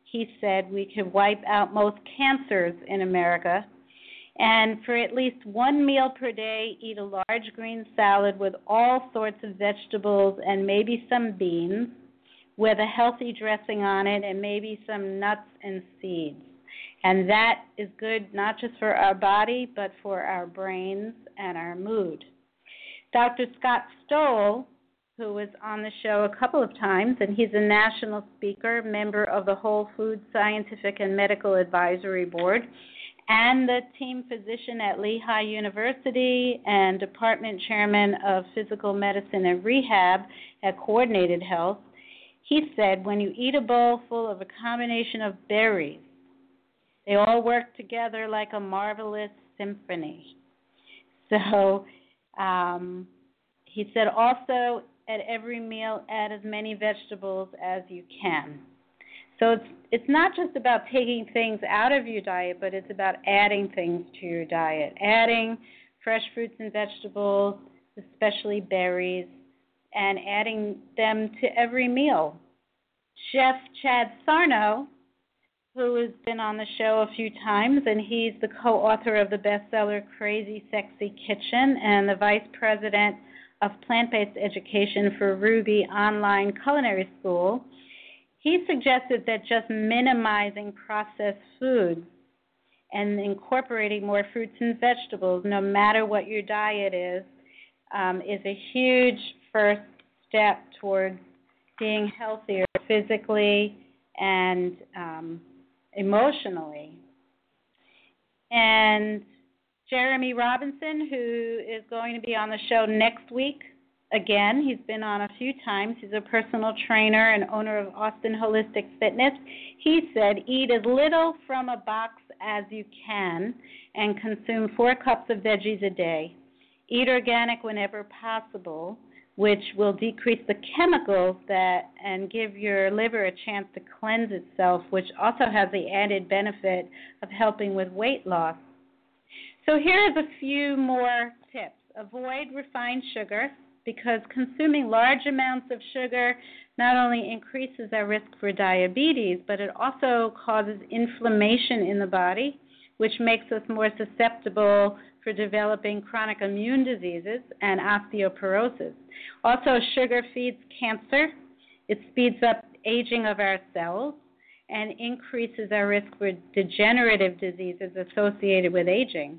he said we could wipe out most cancers in America. And for at least one meal per day, eat a large green salad with all sorts of vegetables and maybe some beans with a healthy dressing on it and maybe some nuts and seeds. And that is good not just for our body, but for our brains and our mood. Dr. Scott Stoll, who was on the show a couple of times, and he's a national speaker, member of the Whole Foods Scientific and Medical Advisory Board, and the team physician at Lehigh University and department chairman of physical medicine and rehab at Coordinated Health. He said when you eat a bowl full of a combination of berries, they all work together like a marvelous symphony. So he said also at every meal add as many vegetables as you can. So it's not just about taking things out of your diet, but it's about adding things to your diet, adding fresh fruits and vegetables, especially berries, and adding them to every meal. Chef Chad Sarno, who has been on the show a few times, and he's the co-author of the bestseller Crazy Sexy Kitchen and the vice president of plant-based education for Ruby Online Culinary School, he suggested that just minimizing processed foods and incorporating more fruits and vegetables, no matter what your diet is a huge first step towards being healthier physically and emotionally. And Jeremy Robinson, who is going to be on the show next week, again, he's been on a few times. He's a personal trainer and owner of Austin Holistic Fitness. He said, eat as little from a box as you can and consume 4 cups of veggies a day. Eat organic whenever possible, which will decrease the chemicals and give your liver a chance to cleanse itself, which also has the added benefit of helping with weight loss. So here's a few more tips. Avoid refined sugar, because consuming large amounts of sugar not only increases our risk for diabetes, but it also causes inflammation in the body, which makes us more susceptible for developing chronic immune diseases and osteoporosis. Also, sugar feeds cancer. It speeds up aging of our cells and increases our risk for degenerative diseases associated with aging.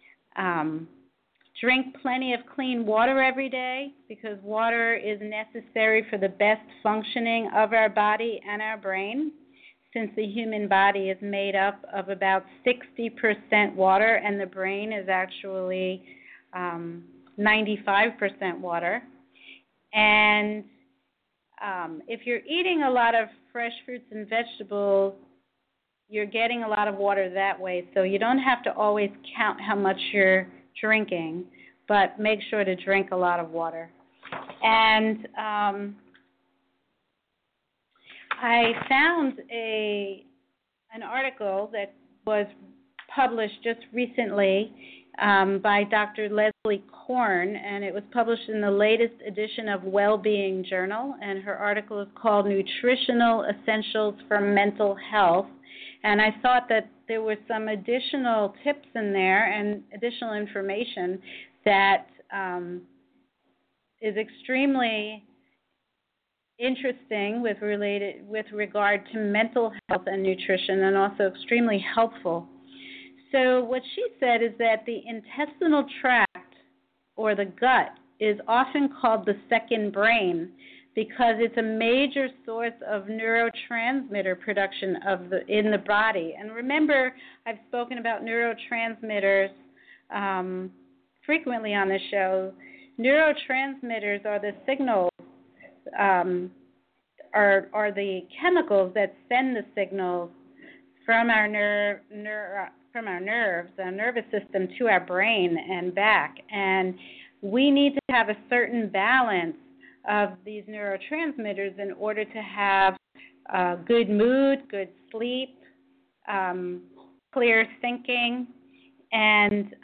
Drink plenty of clean water every day, because water is necessary for the best functioning of our body and our brain, since the human body is made up of about 60% water and the brain is actually 95% water. And if you're eating a lot of fresh fruits and vegetables, you're getting a lot of water that way, so you don't have to always count how much you're drinking, but make sure to drink a lot of water. And I found an article that was published just recently by Dr. Leslie Korn, and it was published in the latest edition of Wellbeing Journal, and her article is called Nutritional Essentials for Mental Health. And I thought that there were some additional tips in there and additional information that is extremely interesting with regard to mental health and nutrition, and also extremely helpful. So what she said is that the intestinal tract, or the gut, is often called the second brain, because it's a major source of neurotransmitter production in the body. And remember, I've spoken about neurotransmitters frequently on the show. Neurotransmitters are the signals, are the chemicals that send the signals from our nerves, our nervous system, to our brain and back. And we need to have a certain balance of these neurotransmitters in order to have good mood, good sleep, clear thinking, and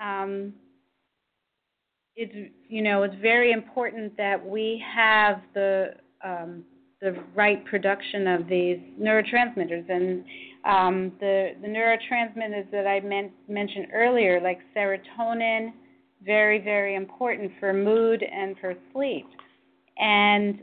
it's very important that we have the the right production of these neurotransmitters. And the neurotransmitters that I mentioned earlier, like serotonin, very, very important for mood and for sleep. And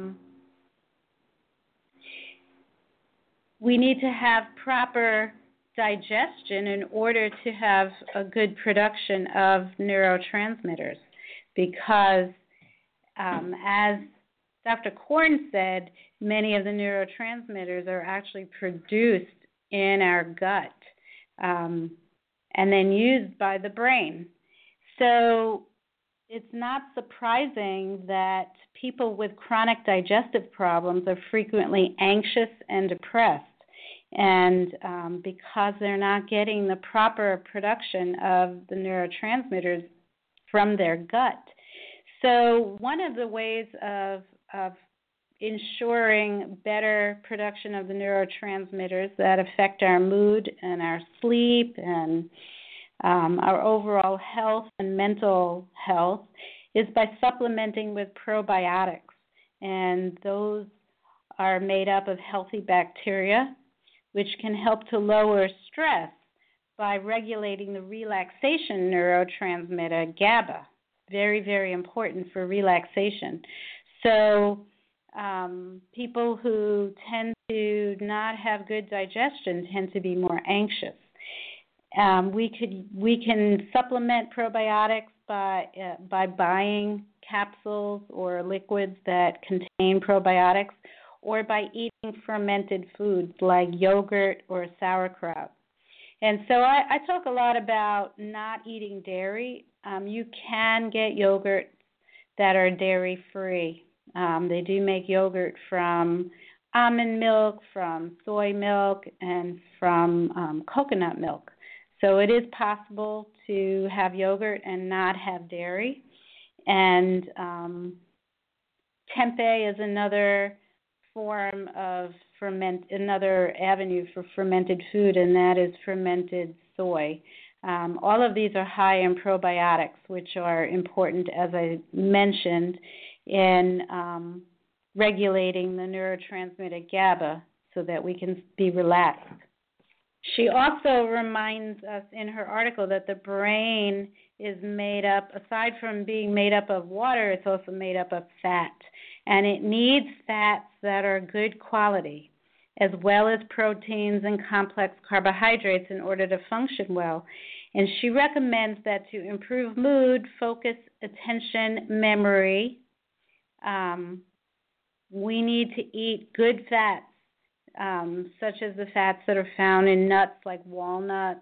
we need to have proper digestion in order to have a good production of neurotransmitters, because as Dr. Korn said, many of the neurotransmitters are actually produced in our gut and then used by the brain. So it's not surprising that people with chronic digestive problems are frequently anxious and depressed, and because they're not getting the proper production of the neurotransmitters from their gut. So one of the ways of ensuring better production of the neurotransmitters that affect our mood and our sleep and our overall health and mental health is by supplementing with probiotics. And those are made up of healthy bacteria, which can help to lower stress by regulating the relaxation neurotransmitter GABA. Very, very important for relaxation. So people who tend to not have good digestion tend to be more anxious. We can supplement probiotics by buying capsules or liquids that contain probiotics, or by eating fermented foods like yogurt or sauerkraut. And so I talk a lot about not eating dairy. You can get yogurts that are dairy-free. They do make yogurt from almond milk, from soy milk, and from coconut milk. So it is possible to have yogurt and not have dairy. And tempeh is another form of another avenue for fermented food, and that is fermented soy. All of these are high in probiotics, which are important, as I mentioned, in regulating the neurotransmitter GABA so that we can be relaxed. She also reminds us in her article that the brain is made up, aside from being made up of water, it's also made up of fat. And it needs fats that are good quality, as well as proteins and complex carbohydrates in order to function well. And she recommends that to improve mood, focus, attention, memory, we need to eat good fats, such as the fats that are found in nuts like walnuts.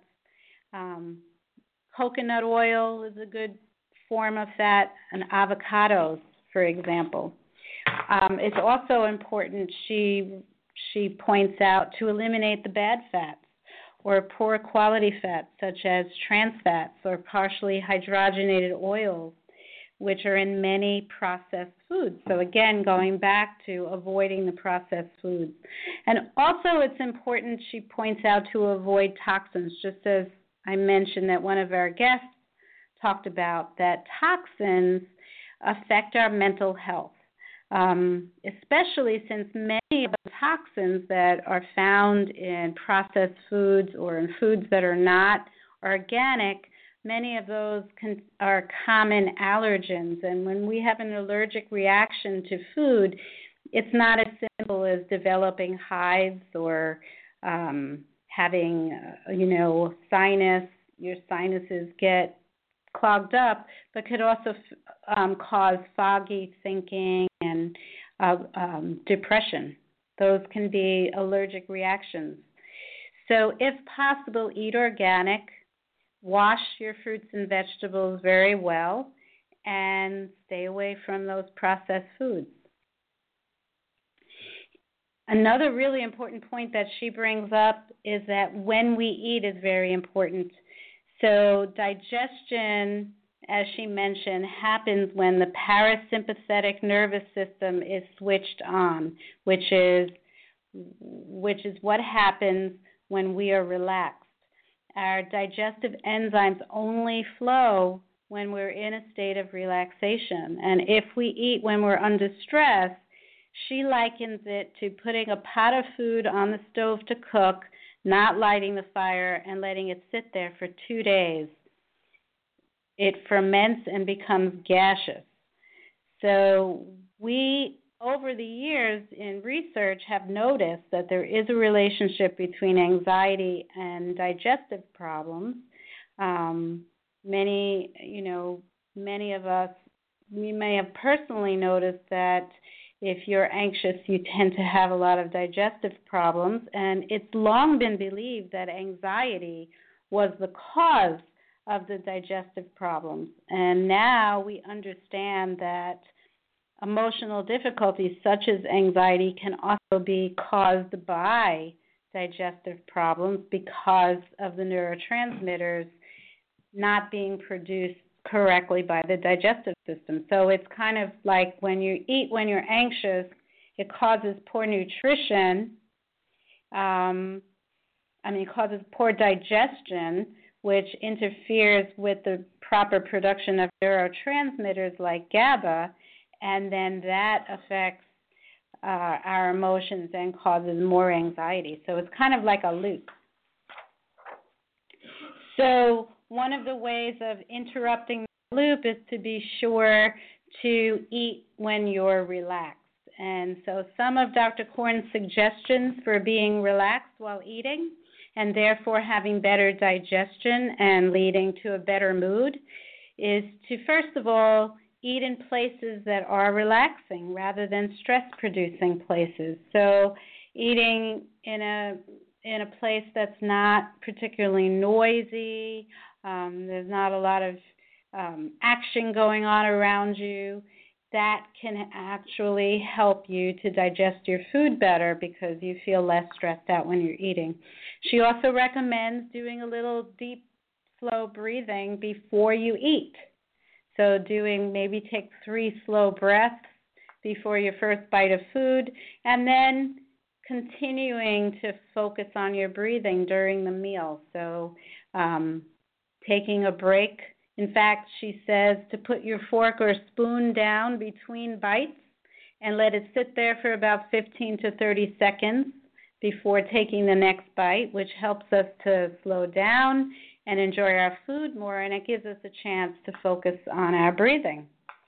Coconut oil is a good form of fat, and avocados, for example. It's also important, she points out, to eliminate the bad fats or poor quality fats such as trans fats or partially hydrogenated oils, which are in many processed foods. So again, going back to avoiding the processed foods. And also it's important, she points out, to avoid toxins, just as I mentioned that one of our guests talked about, that toxins affect our mental health. Especially since many of the toxins that are found in processed foods or in foods that are not organic, many of those are common allergens. And when we have an allergic reaction to food, it's not as simple as developing hives or having, sinus. Your sinuses get clogged up, but could also cause foggy thinking and depression. Those can be allergic reactions. So if possible, eat organic, wash your fruits and vegetables very well, and stay away from those processed foods. Another really important point that she brings up is that when we eat is very important. So digestion, as she mentioned, happens when the parasympathetic nervous system is switched on, which is what happens when we are relaxed. Our digestive enzymes only flow when we're in a state of relaxation. And if we eat when we're under stress, she likens it to putting a pot of food on the stove to cook, not lighting the fire, and letting it sit there for 2 days. It ferments and becomes gaseous. So we, over the years in research, have noticed that there is a relationship between anxiety and digestive problems. Many of us, we may have personally noticed that if you're anxious, you tend to have a lot of digestive problems, and it's long been believed that anxiety was the cause of the digestive problems. And now we understand that emotional difficulties such as anxiety can also be caused by digestive problems because of the neurotransmitters not being produced correctly by the digestive system. So it's kind of like when you eat when you're anxious, it causes poor nutrition. It causes poor digestion, which interferes with the proper production of neurotransmitters like GABA, and then that affects our emotions and causes more anxiety. So it's kind of like a loop. So one of the ways of interrupting the loop is to be sure to eat when you're relaxed. And so some of Dr. Korn's suggestions for being relaxed while eating and therefore having better digestion and leading to a better mood is to, first of all, eat in places that are relaxing rather than stress-producing places. So eating in a place that's not particularly noisy, there's not a lot of action going on around you, that can actually help you to digest your food better because you feel less stressed out when you're eating. She also recommends doing a little deep, slow breathing before you eat. So maybe take 3 slow breaths before your first bite of food, and then continuing to focus on your breathing during the meal. So taking a break. In fact, she says to put your fork or spoon down between bites and let it sit there for about 15 to 30 seconds before taking the next bite, which helps us to slow down and enjoy our food more, and it gives us a chance to focus on our breathing.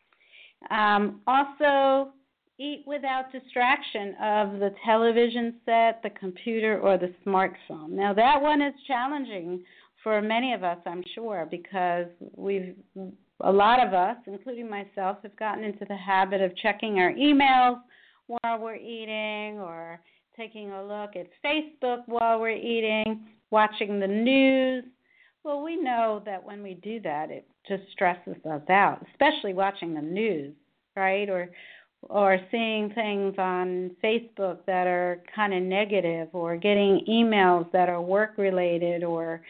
Also, eat without distraction of the television set, the computer, or the smartphone. Now, that one is challenging for many of us, I'm sure, because a lot of us, including myself, have gotten into the habit of checking our emails while we're eating or taking a look at Facebook while we're eating, watching the news. Well, we know that when we do that, it just stresses us out, especially watching the news, right? Or seeing things on Facebook that are kind of negative, or getting emails that are work-related or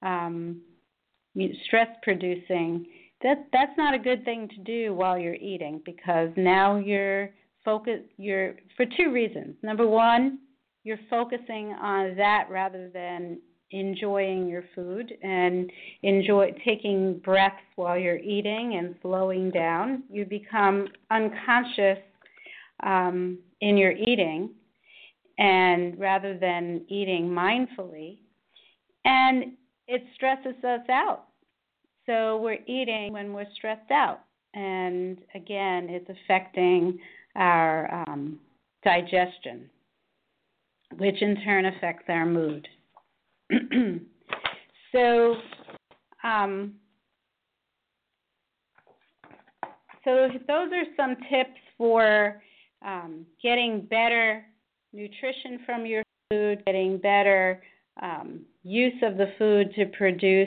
stress-producing. That's not a good thing to do while you're eating, because now you're for 2 reasons. Number one, you're focusing on that rather than enjoying your food and taking breaths while you're eating and slowing down. You become unconscious in your eating, and rather than eating mindfully, and it stresses us out. So we're eating when we're stressed out, and again, it's affecting our digestion, which in turn affects our mood. So those are some tips for getting better nutrition from your food, getting better use of the food to produce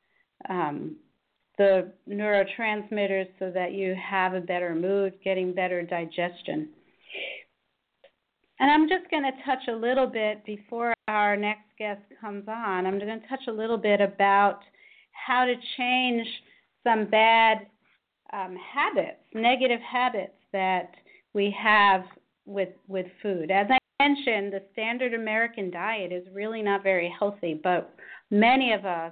the neurotransmitters so that you have a better mood, getting better digestion. And I'm just going to touch a little bit before our next guest comes on. I'm going to touch a little bit about how to change some bad habits, negative habits that we have with food. As I mentioned, the standard American diet is really not very healthy, but many of us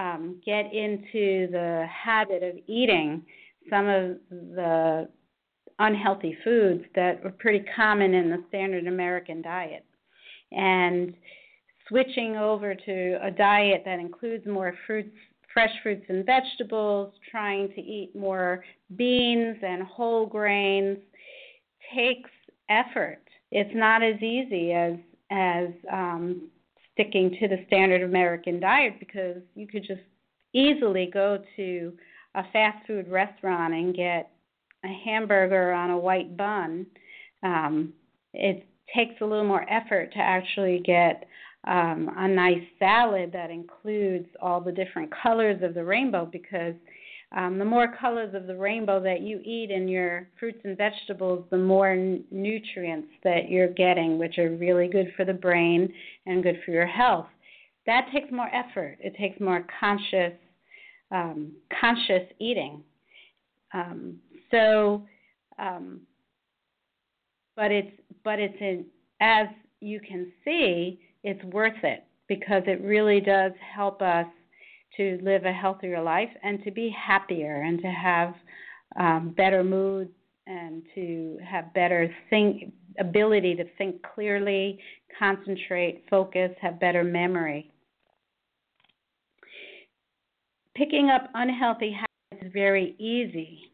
get into the habit of eating some of the unhealthy foods that are pretty common in the standard American diet. And switching over to a diet that includes more fruits, fresh fruits and vegetables, trying to eat more beans and whole grains takes effort. It's not as easy as sticking to the standard American diet, because you could just easily go to a fast food restaurant and get a hamburger on a white bun. It takes a little more effort to actually get a nice salad that includes all the different colors of the rainbow, because the more colors of the rainbow that you eat in your fruits and vegetables, the more nutrients that you're getting, which are really good for the brain and good for your health. That takes more effort. It takes more conscious eating. But as you can see, it's worth it, because it really does help us to live a healthier life and to be happier and to have better mood and to have better ability to think clearly, concentrate, focus, have better memory. Picking up unhealthy habits is very easy.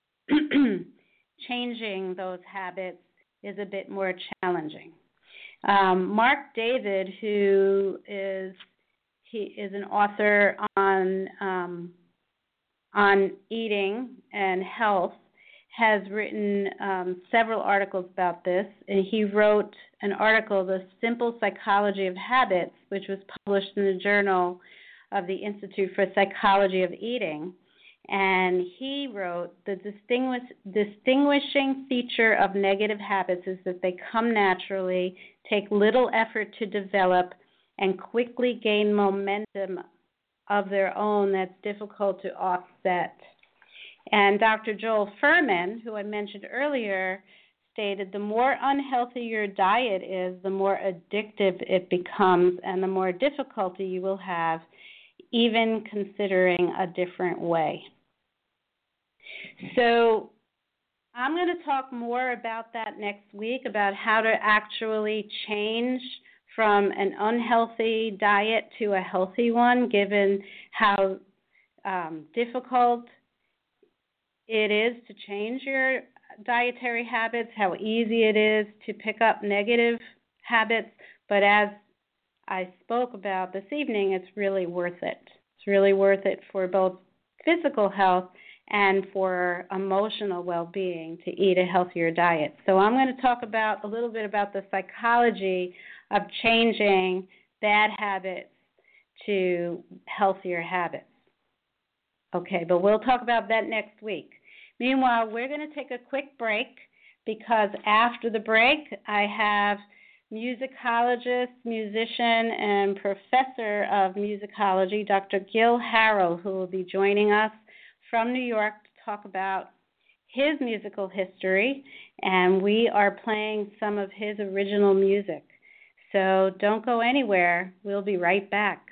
Changing those habits is a bit more challenging. Mark David, who is an author on eating and health, has written several articles about this. And he wrote an article, The Simple Psychology of Habits, which was published in the Journal of the Institute for Psychology of Eating. And he wrote, the distinguishing feature of negative habits is that they come naturally, take little effort to develop, and quickly gain momentum of their own that's difficult to offset. And Dr. Joel Fuhrman, who I mentioned earlier, stated the more unhealthy your diet is, the more addictive it becomes, and the more difficulty you will have even considering a different way. So I'm going to talk more about that next week, about how to actually change from an unhealthy diet to a healthy one, given how difficult it is to change your dietary habits, how easy it is to pick up negative habits. But as I spoke about this evening, it's really worth it. It's really worth it for both physical health and for emotional well-being to eat a healthier diet. So I'm going to talk about a little bit about the psychology of changing bad habits to healthier habits. Okay, but we'll talk about that next week. Meanwhile, we're going to take a quick break, because after the break, I have musicologist, musician, and professor of musicology, Dr. Gil Harrow, who will be joining us from New York to talk about his musical history, and we are playing some of his original music. So don't go anywhere. We'll be right back.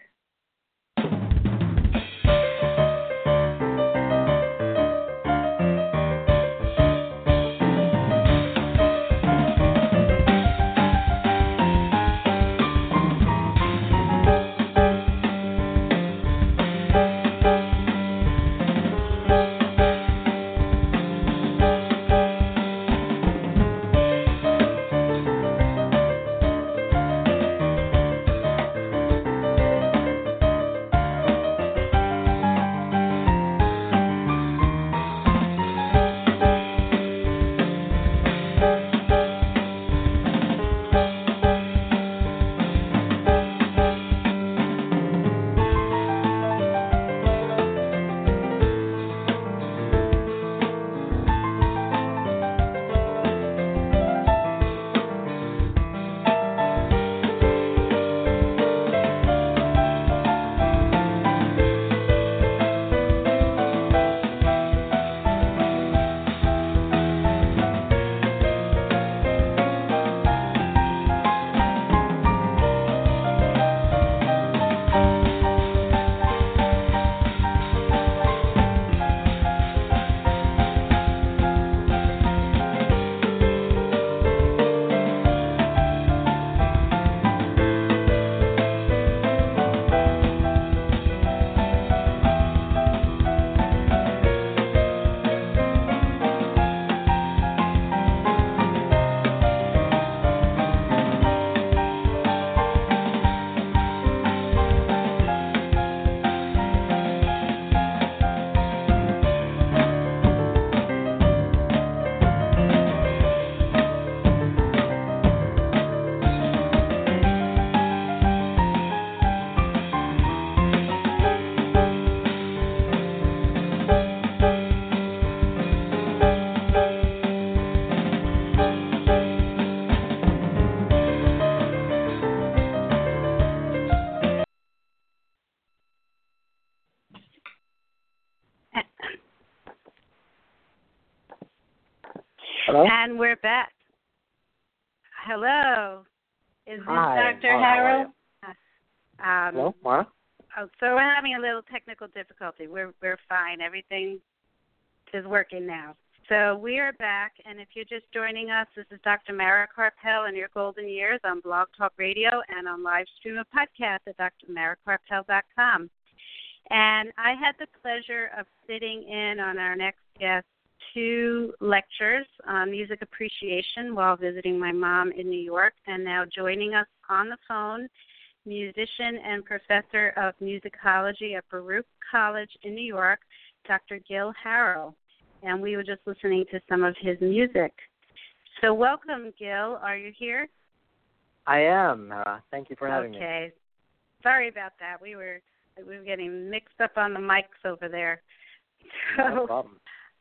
Hello? And we're back. Hello. Is this Hi. Dr. Harold? Hello, Mara? Oh, so we're having a little technical difficulty. We're fine. Everything is working now. So we are back, and if you're just joining us, this is Dr. Mara Karpel in your golden years on Blog Talk Radio and on live stream of podcast at drmarakarpel.com. And I had the pleasure of sitting in on our next guest 2 lectures on music appreciation while visiting my mom in New York, and now joining us on the phone, musician and professor of musicology at Baruch College in New York, Dr. Gil Harrow. And we were just listening to some of his music. So welcome, Gil. Are you here? I am, Mara. Thank you for having me. Okay. Sorry about that. We were getting mixed up on the mics over there. No problem.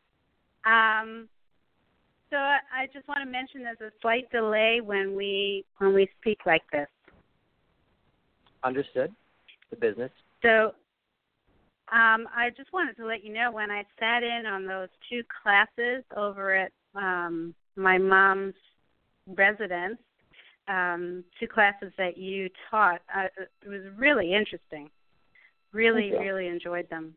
So I just want to mention there's a slight delay when we speak like this. Understood. The business. So I just wanted to let you know when I sat in on those 2 classes over at my mom's residence, 2 classes that you taught, it was really interesting. Really enjoyed them.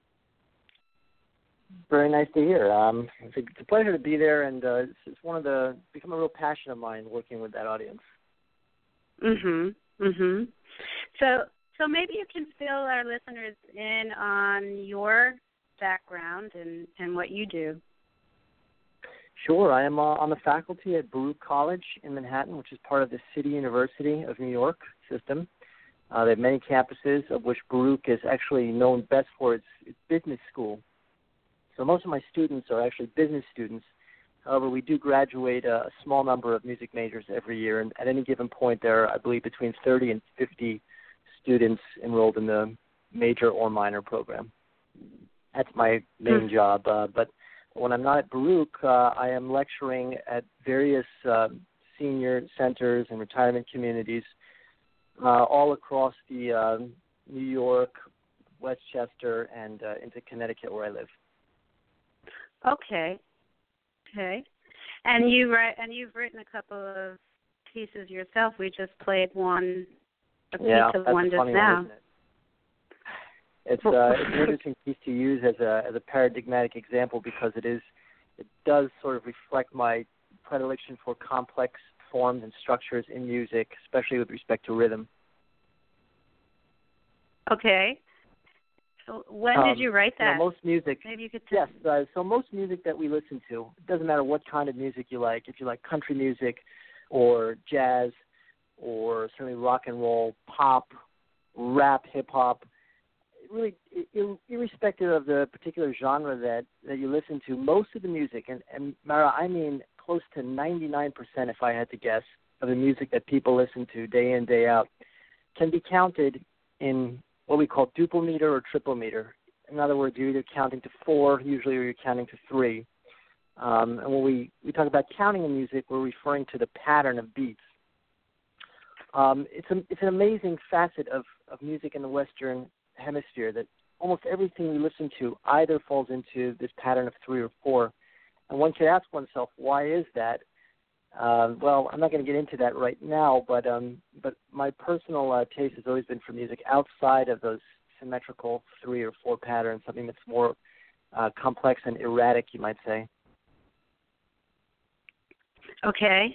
Very nice to hear. It's a pleasure to be there, and it's become a real passion of mine working with that audience. So maybe you can fill our listeners in on your background and what you do. Sure. I am on the faculty at Baruch College in Manhattan, which is part of the City University of New York system. They have many campuses, of which Baruch is actually known best for its business school. So most of my students are actually business students. However, we do graduate a small number of music majors every year, and at any given point there are, I believe, between 30 and 50 students enrolled in the major or minor program. That's my main job. But when I'm not at Baruch, I am lecturing at various senior centers and retirement communities all across the New York, Westchester, and into Connecticut, where I live. Okay. And you've written a couple of pieces yourself. We just played one just now. It's an interesting piece to use as a paradigmatic example because it does sort of reflect my predilection for complex forms and structures in music, especially with respect to rhythm. Okay. So when did you write that? Most music. Maybe you could tell. Yes. So most music that we listen to, it doesn't matter what kind of music you like. If you like country music, or jazz, or certainly rock and roll, pop, rap, hip hop, really, irrespective of the particular genre that you listen to, most of the music, and Mara, I mean close to 99%, if I had to guess, of the music that people listen to day in, day out, can be counted in what we call duple meter or triple meter. In other words, you're either counting to 4 usually, or you're counting to 3. And when we talk about counting in music, we're referring to the pattern of beats. It's an amazing facet of music in the Western Hemisphere that almost everything we listen to either falls into this pattern of 3 or 4. And one could ask oneself, why is that? Well, I'm not going to get into that right now, but my personal taste has always been for music outside of those symmetrical 3 or 4 patterns, something that's more complex and erratic, you might say. Okay.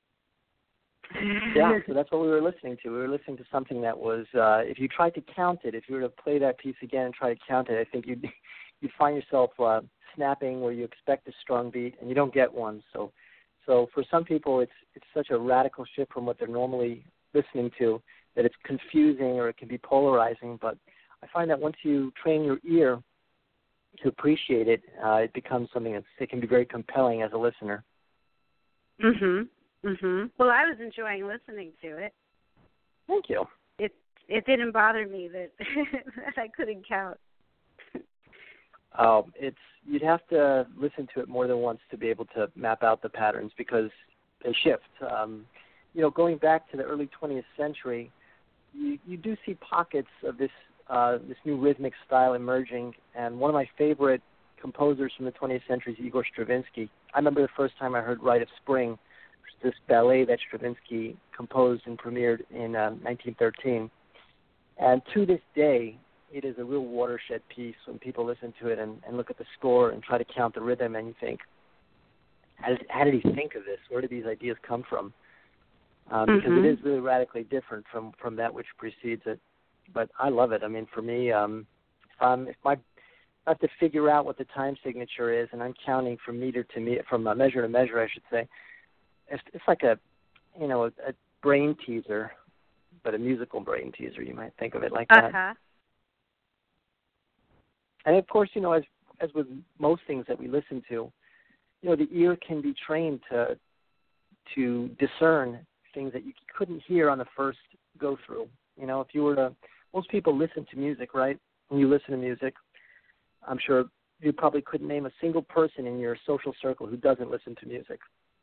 Yeah, so that's what we were listening to. We were listening to something that was, if you tried to count it, if you were to play that piece again and try to count it, I think you'd find yourself snapping where you expect a strong beat and you don't get one. So for some people, it's such a radical shift from what they're normally listening to that it's confusing or it can be polarizing. But I find that once you train your ear to appreciate it, it becomes something that can be very compelling as a listener. Well, I was enjoying listening to it. Thank you. It didn't bother me that I couldn't count. You'd have to listen to it more than once to be able to map out the patterns because they shift. Going back to the early 20th century, you do see pockets of this new rhythmic style emerging, and one of my favorite composers from the 20th century is Igor Stravinsky. I remember the first time I heard Rite of Spring, this ballet that Stravinsky composed and premiered in 1913. And to this day, it is a real watershed piece when people listen to it and look at the score and try to count the rhythm, and you think, how did he think of this? Where did these ideas come from? Because it is really radically different from that which precedes it. But I love it. I mean, for me, if I have to figure out what the time signature is, and I'm counting from meter to meter, from measure to measure, I should say, it's like a brain teaser, but a musical brain teaser. You might think of it like that. And of course, as with most things that we listen to, the ear can be trained to discern things that you couldn't hear on the first go through. If you were to, most people listen to music, right? When you listen to music, I'm sure you probably couldn't name a single person in your social circle who doesn't listen to music.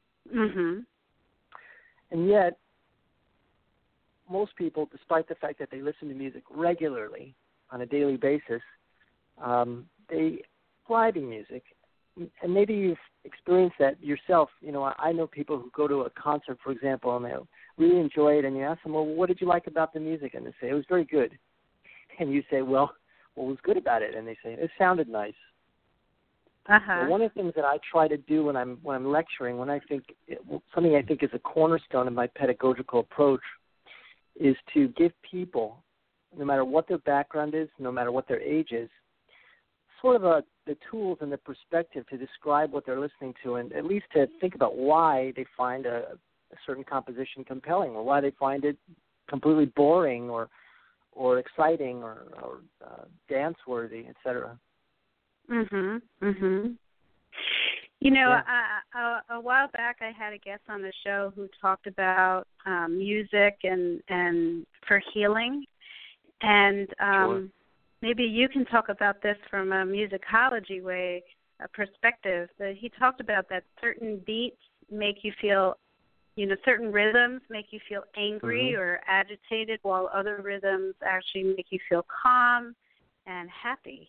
And yet, most people, despite the fact that they listen to music regularly on a daily basis, they thrive in music. And maybe you've experienced that yourself. I know people who go to a concert, for example, and they really enjoy it, and you ask them, well, what did you like about the music? And they say, it was very good. And you say, well, what was good about it? And they say, it sounded nice. Well, one of the things that I try to do when I'm lecturing, something I think is a cornerstone of my pedagogical approach, is to give people, no matter what their background is, no matter what their age is, sort of the tools and the perspective to describe what they're listening to, and at least to think about why they find a certain composition compelling, or why they find it completely boring or exciting or dance-worthy, etc. A while back I had a guest on the show who talked about music and for healing, and Sure. Maybe you can talk about this from a musicology perspective. He talked about that certain beats make you feel, certain rhythms make you feel angry or agitated, while other rhythms actually make you feel calm and happy.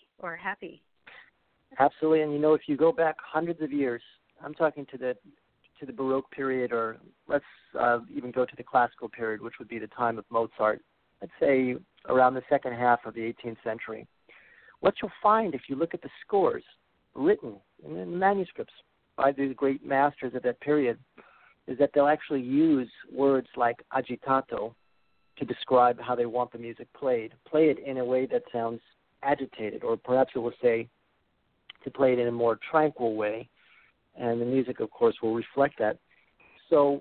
Absolutely, and if you go back hundreds of years, I'm talking to the Baroque period, or let's even go to the classical period, which would be the time of Mozart. Let's say around the second half of the 18th century. What you'll find if you look at the scores written in the manuscripts by the great masters of that period is that they'll actually use words like agitato to describe how they want the music played. Play it in a way that sounds agitated, or perhaps it will say to play it in a more tranquil way, and the music, of course, will reflect that. So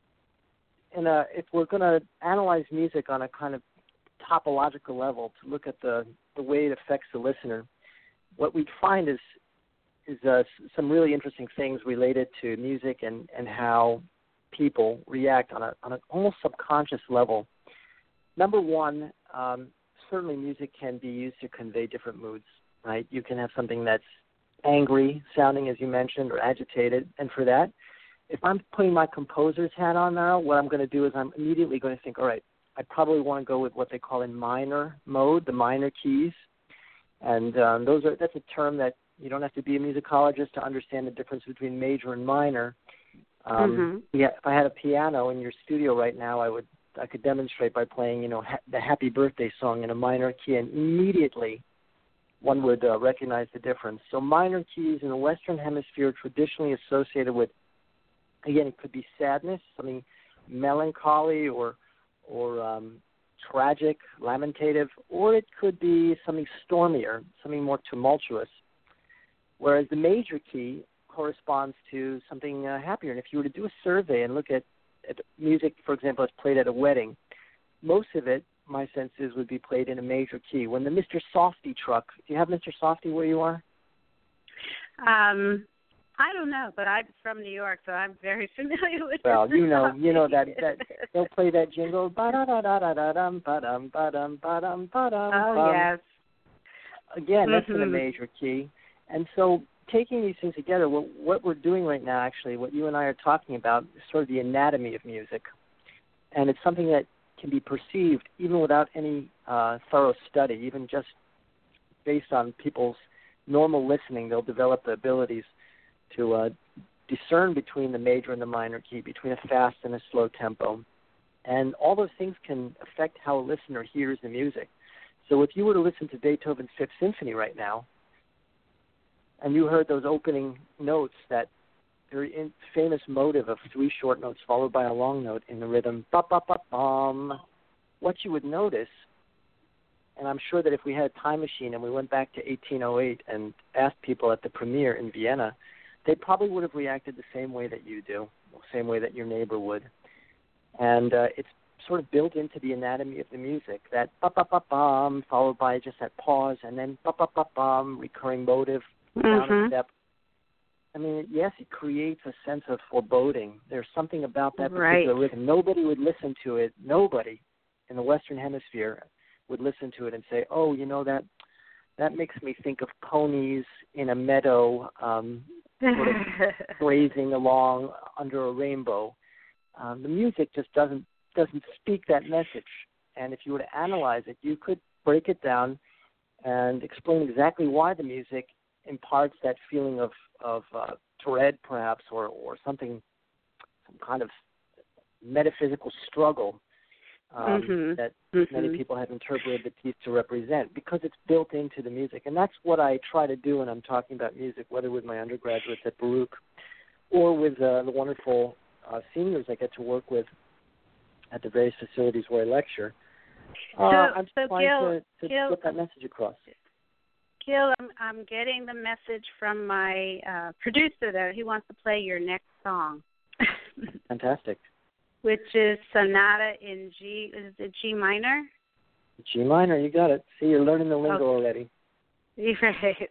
if we're going to analyze music on a kind of topological level, to look at the way it affects the listener, what we'd find is some really interesting things related to music and how people react on an almost subconscious level. Number one, certainly music can be used to convey different moods, right? You can have something that's angry sounding, as you mentioned, or agitated, and for that, if I'm putting my composer's hat on now, what I'm going to do is I'm immediately going to think, all right, I probably want to go with what they call in minor mode, the minor keys. And that's a term that you don't have to be a musicologist to understand the difference between major and minor. If I had a piano in your studio right now, I could demonstrate by playing, the Happy Birthday song in a minor key, and immediately one would recognize the difference. So minor keys in the Western Hemisphere are traditionally associated with, again, it could be sadness, something melancholy or tragic, lamentative, or it could be something stormier, something more tumultuous. Whereas the major key corresponds to something happier. And if you were to do a survey and look at music, for example, that's played at a wedding, most of it, my sense is, would be played in a major key. When the Mr. Softy truck, do you have Mr. Softy where you are? I don't know, but I'm from New York, so I'm very familiar with. Well, you know that they'll play that jingle. Ba-da-da-da-da-dum, ba-dum, ba-dum, ba-dum, ba-dum. Oh yes. Again, that's in a major key, and so taking these things together, what we're doing right now, actually, what you and I are talking about, is sort of the anatomy of music, and it's something that can be perceived even without any thorough study, even just based on people's normal listening. They'll develop the abilities to discern between the major and the minor key, between a fast and a slow tempo. And all those things can affect how a listener hears the music. So if you were to listen to Beethoven's Fifth Symphony right now, and you heard those opening notes, that very famous motive of 3 short notes followed by a long note in the rhythm, ba-ba-ba-bum, what you would notice, and I'm sure that if we had a time machine and we went back to 1808 and asked people at the premiere in Vienna, they probably would have reacted the same way that you do, the same way that your neighbor would. And it's sort of built into the anatomy of the music, that ba-ba-ba-bum followed by just that pause, and then ba-ba-ba-bum, recurring motive, down a step. I mean, yes, it creates a sense of foreboding. There's something about that particular rhythm. Nobody would listen to it. Nobody in the Western Hemisphere would listen to it and say, oh, you know, that makes me think of ponies in a meadow sort of grazing along under a rainbow. The music just doesn't speak that message. And if you were to analyze it, you could break it down and explain exactly why the music imparts that feeling of dread, perhaps, or something, some kind of metaphysical struggle that many people have interpreted the piece to represent, because it's built into the music. And that's what I try to do when I'm talking about music, whether with my undergraduates at Baruch or with the wonderful seniors I get to work with at the various facilities where I lecture. I'm trying to put that message across. Gil, I'm getting the message from my producer there. He wants to play your next song. Fantastic. Which is Sonata in G. Is it G minor? G minor, you got it. See, you're learning the lingo already. Right.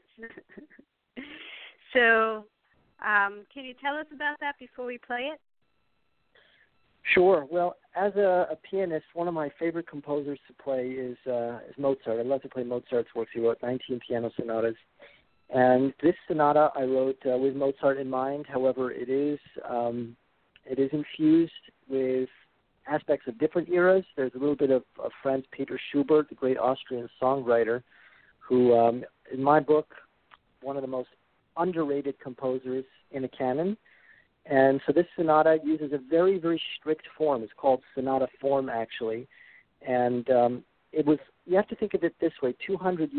So, can you tell us about that before we play it? Sure. Well, as a pianist, one of my favorite composers to play is Mozart. I love to play Mozart's works. He wrote 19 piano sonatas. And this sonata I wrote with Mozart in mind. However, it is infused with aspects of different eras. There's a little bit of Franz Peter Schubert, the great Austrian songwriter, who, in my book, one of the most underrated composers in the canon. And so this sonata uses a very, very strict form. It's called sonata form, actually. And you have to think of it this way, 240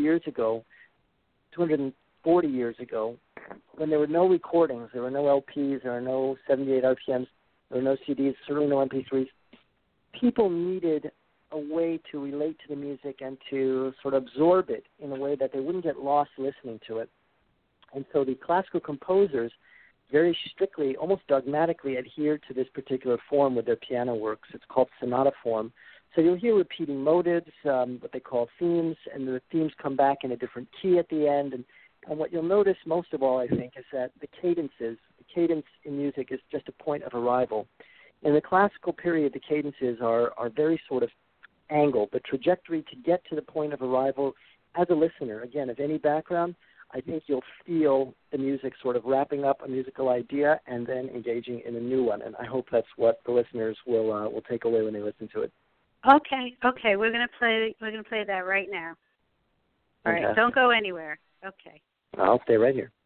years ago, when there were no recordings, there were no LPs, there were no 78 RPMs, there were no CDs, certainly no MP3s, people needed a way to relate to the music and to sort of absorb it in a way that they wouldn't get lost listening to it. And so the classical composers very strictly, almost dogmatically adhered to this particular form with their piano works. It's called sonata form. So you'll hear repeating motives, what they call themes, and the themes come back in a different key at the end. And what you'll notice most of all, I think, is that the cadence in music is just a point of arrival. In the classical period, the cadences are very sort of angled. The trajectory to get to the point of arrival, as a listener, again, of any background, I think you'll feel the music sort of wrapping up a musical idea and then engaging in a new one. And I hope that's what the listeners will take away when they listen to it. Okay. We're gonna play that right now. All right. Don't go anywhere. Okay. I'll stay right here.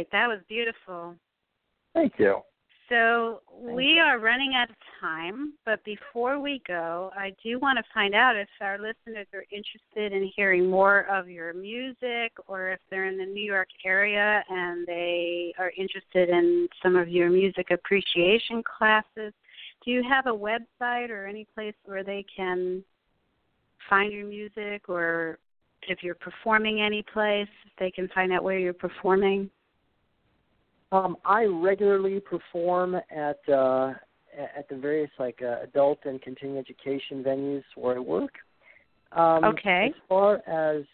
right. That was beautiful. Thank you. So we are running out of time, but before we go, I do want to find out if our listeners are interested in hearing more of your music, or if they're in the New York area and they are interested in some of your music appreciation classes. Do you have a website or any place where they can find your music, or if you're performing any place, they can find out where you're performing? I regularly perform at the various adult and continuing education venues where I work. Okay. As far as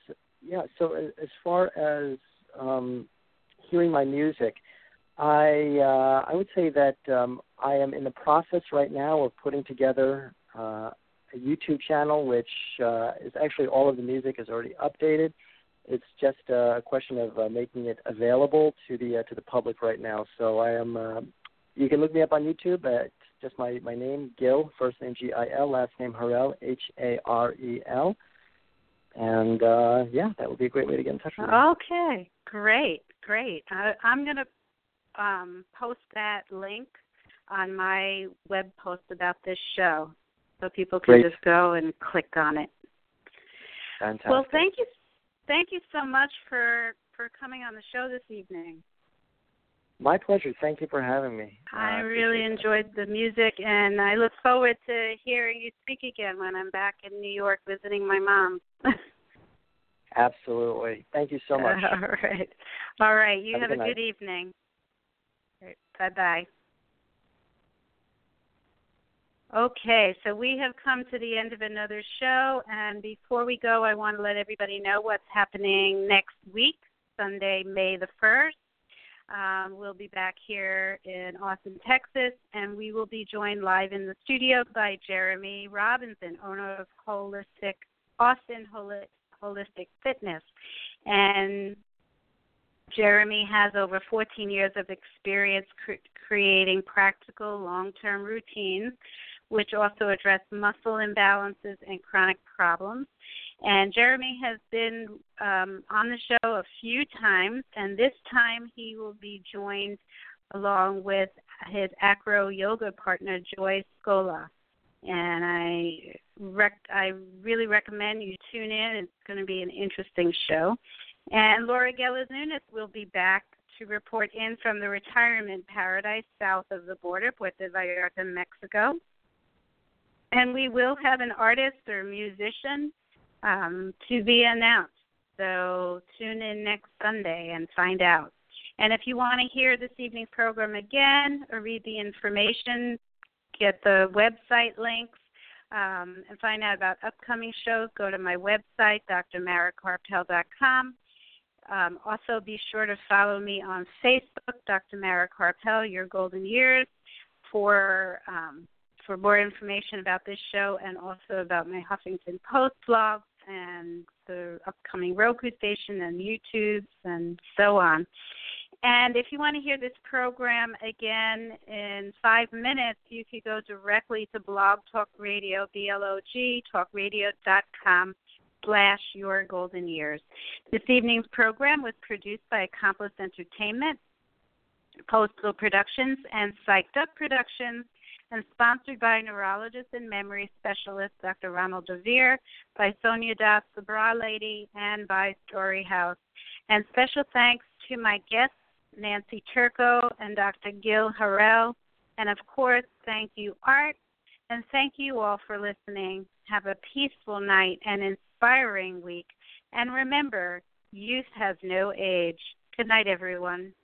hearing my music, I would say that I am in the process right now of putting together a YouTube channel, which is actually all of the music is already updated. It's just a question of making it available to the public right now. So I am. You can look me up on YouTube at just my name, Gil, first name Gil, last name Harel, Harel, and that would be a great way to get in touch with me. Okay, great. I'm going to post that link on my web post about this show, so people can just go and click on it. Fantastic. Well, thank you so much for coming on the show this evening. My pleasure. Thank you for having me. I really enjoyed the music, and I look forward to hearing you speak again when I'm back in New York visiting my mom. Absolutely. Thank you so much. All right. You have a good good evening. Right. Bye-bye. Okay, so we have come to the end of another show, and before we go, I want to let everybody know what's happening next week, Sunday, May the 1st. We'll be back here in Austin, Texas, and we will be joined live in the studio by Jeremy Robinson, owner of Austin Holistic Fitness. And Jeremy has over 14 years of experience creating practical long-term routines, which also address muscle imbalances and chronic problems. And Jeremy has been on the show a few times, and this time he will be joined along with his acro yoga partner, Joy Scola. And I really recommend you tune in. It's going to be an interesting show. And Laura Geles-Nunes will be back to report in from the retirement paradise south of the border, Puerto Vallarta, Mexico. And we will have an artist or musician to be announced. So tune in next Sunday and find out. And if you want to hear this evening's program again or read the information, get the website links, and find out about upcoming shows, go to my website, drmarakarpel.com. Also, be sure to follow me on Facebook, Dr. Mara Karpel, Your Golden Years, for more information about this show and also about my Huffington Post blog and the upcoming Roku station and YouTubes and so on. And if you want to hear this program again in 5 minutes, you could go directly to Blog Talk Radio, BLOG, talkradio.com/Your Golden Years. This evening's program was produced by Accomplice Entertainment, Postal Productions, and Psyched Up Productions, and sponsored by neurologist and memory specialist Dr. Ronald DeVere, by Sonia Das, the Bra Lady, and by Story House. And special thanks to my guests, Nancy Turco and Dr. Gil Harel. And, of course, thank you, Art, and thank you all for listening. Have a peaceful night and inspiring week. And remember, youth has no age. Good night, everyone.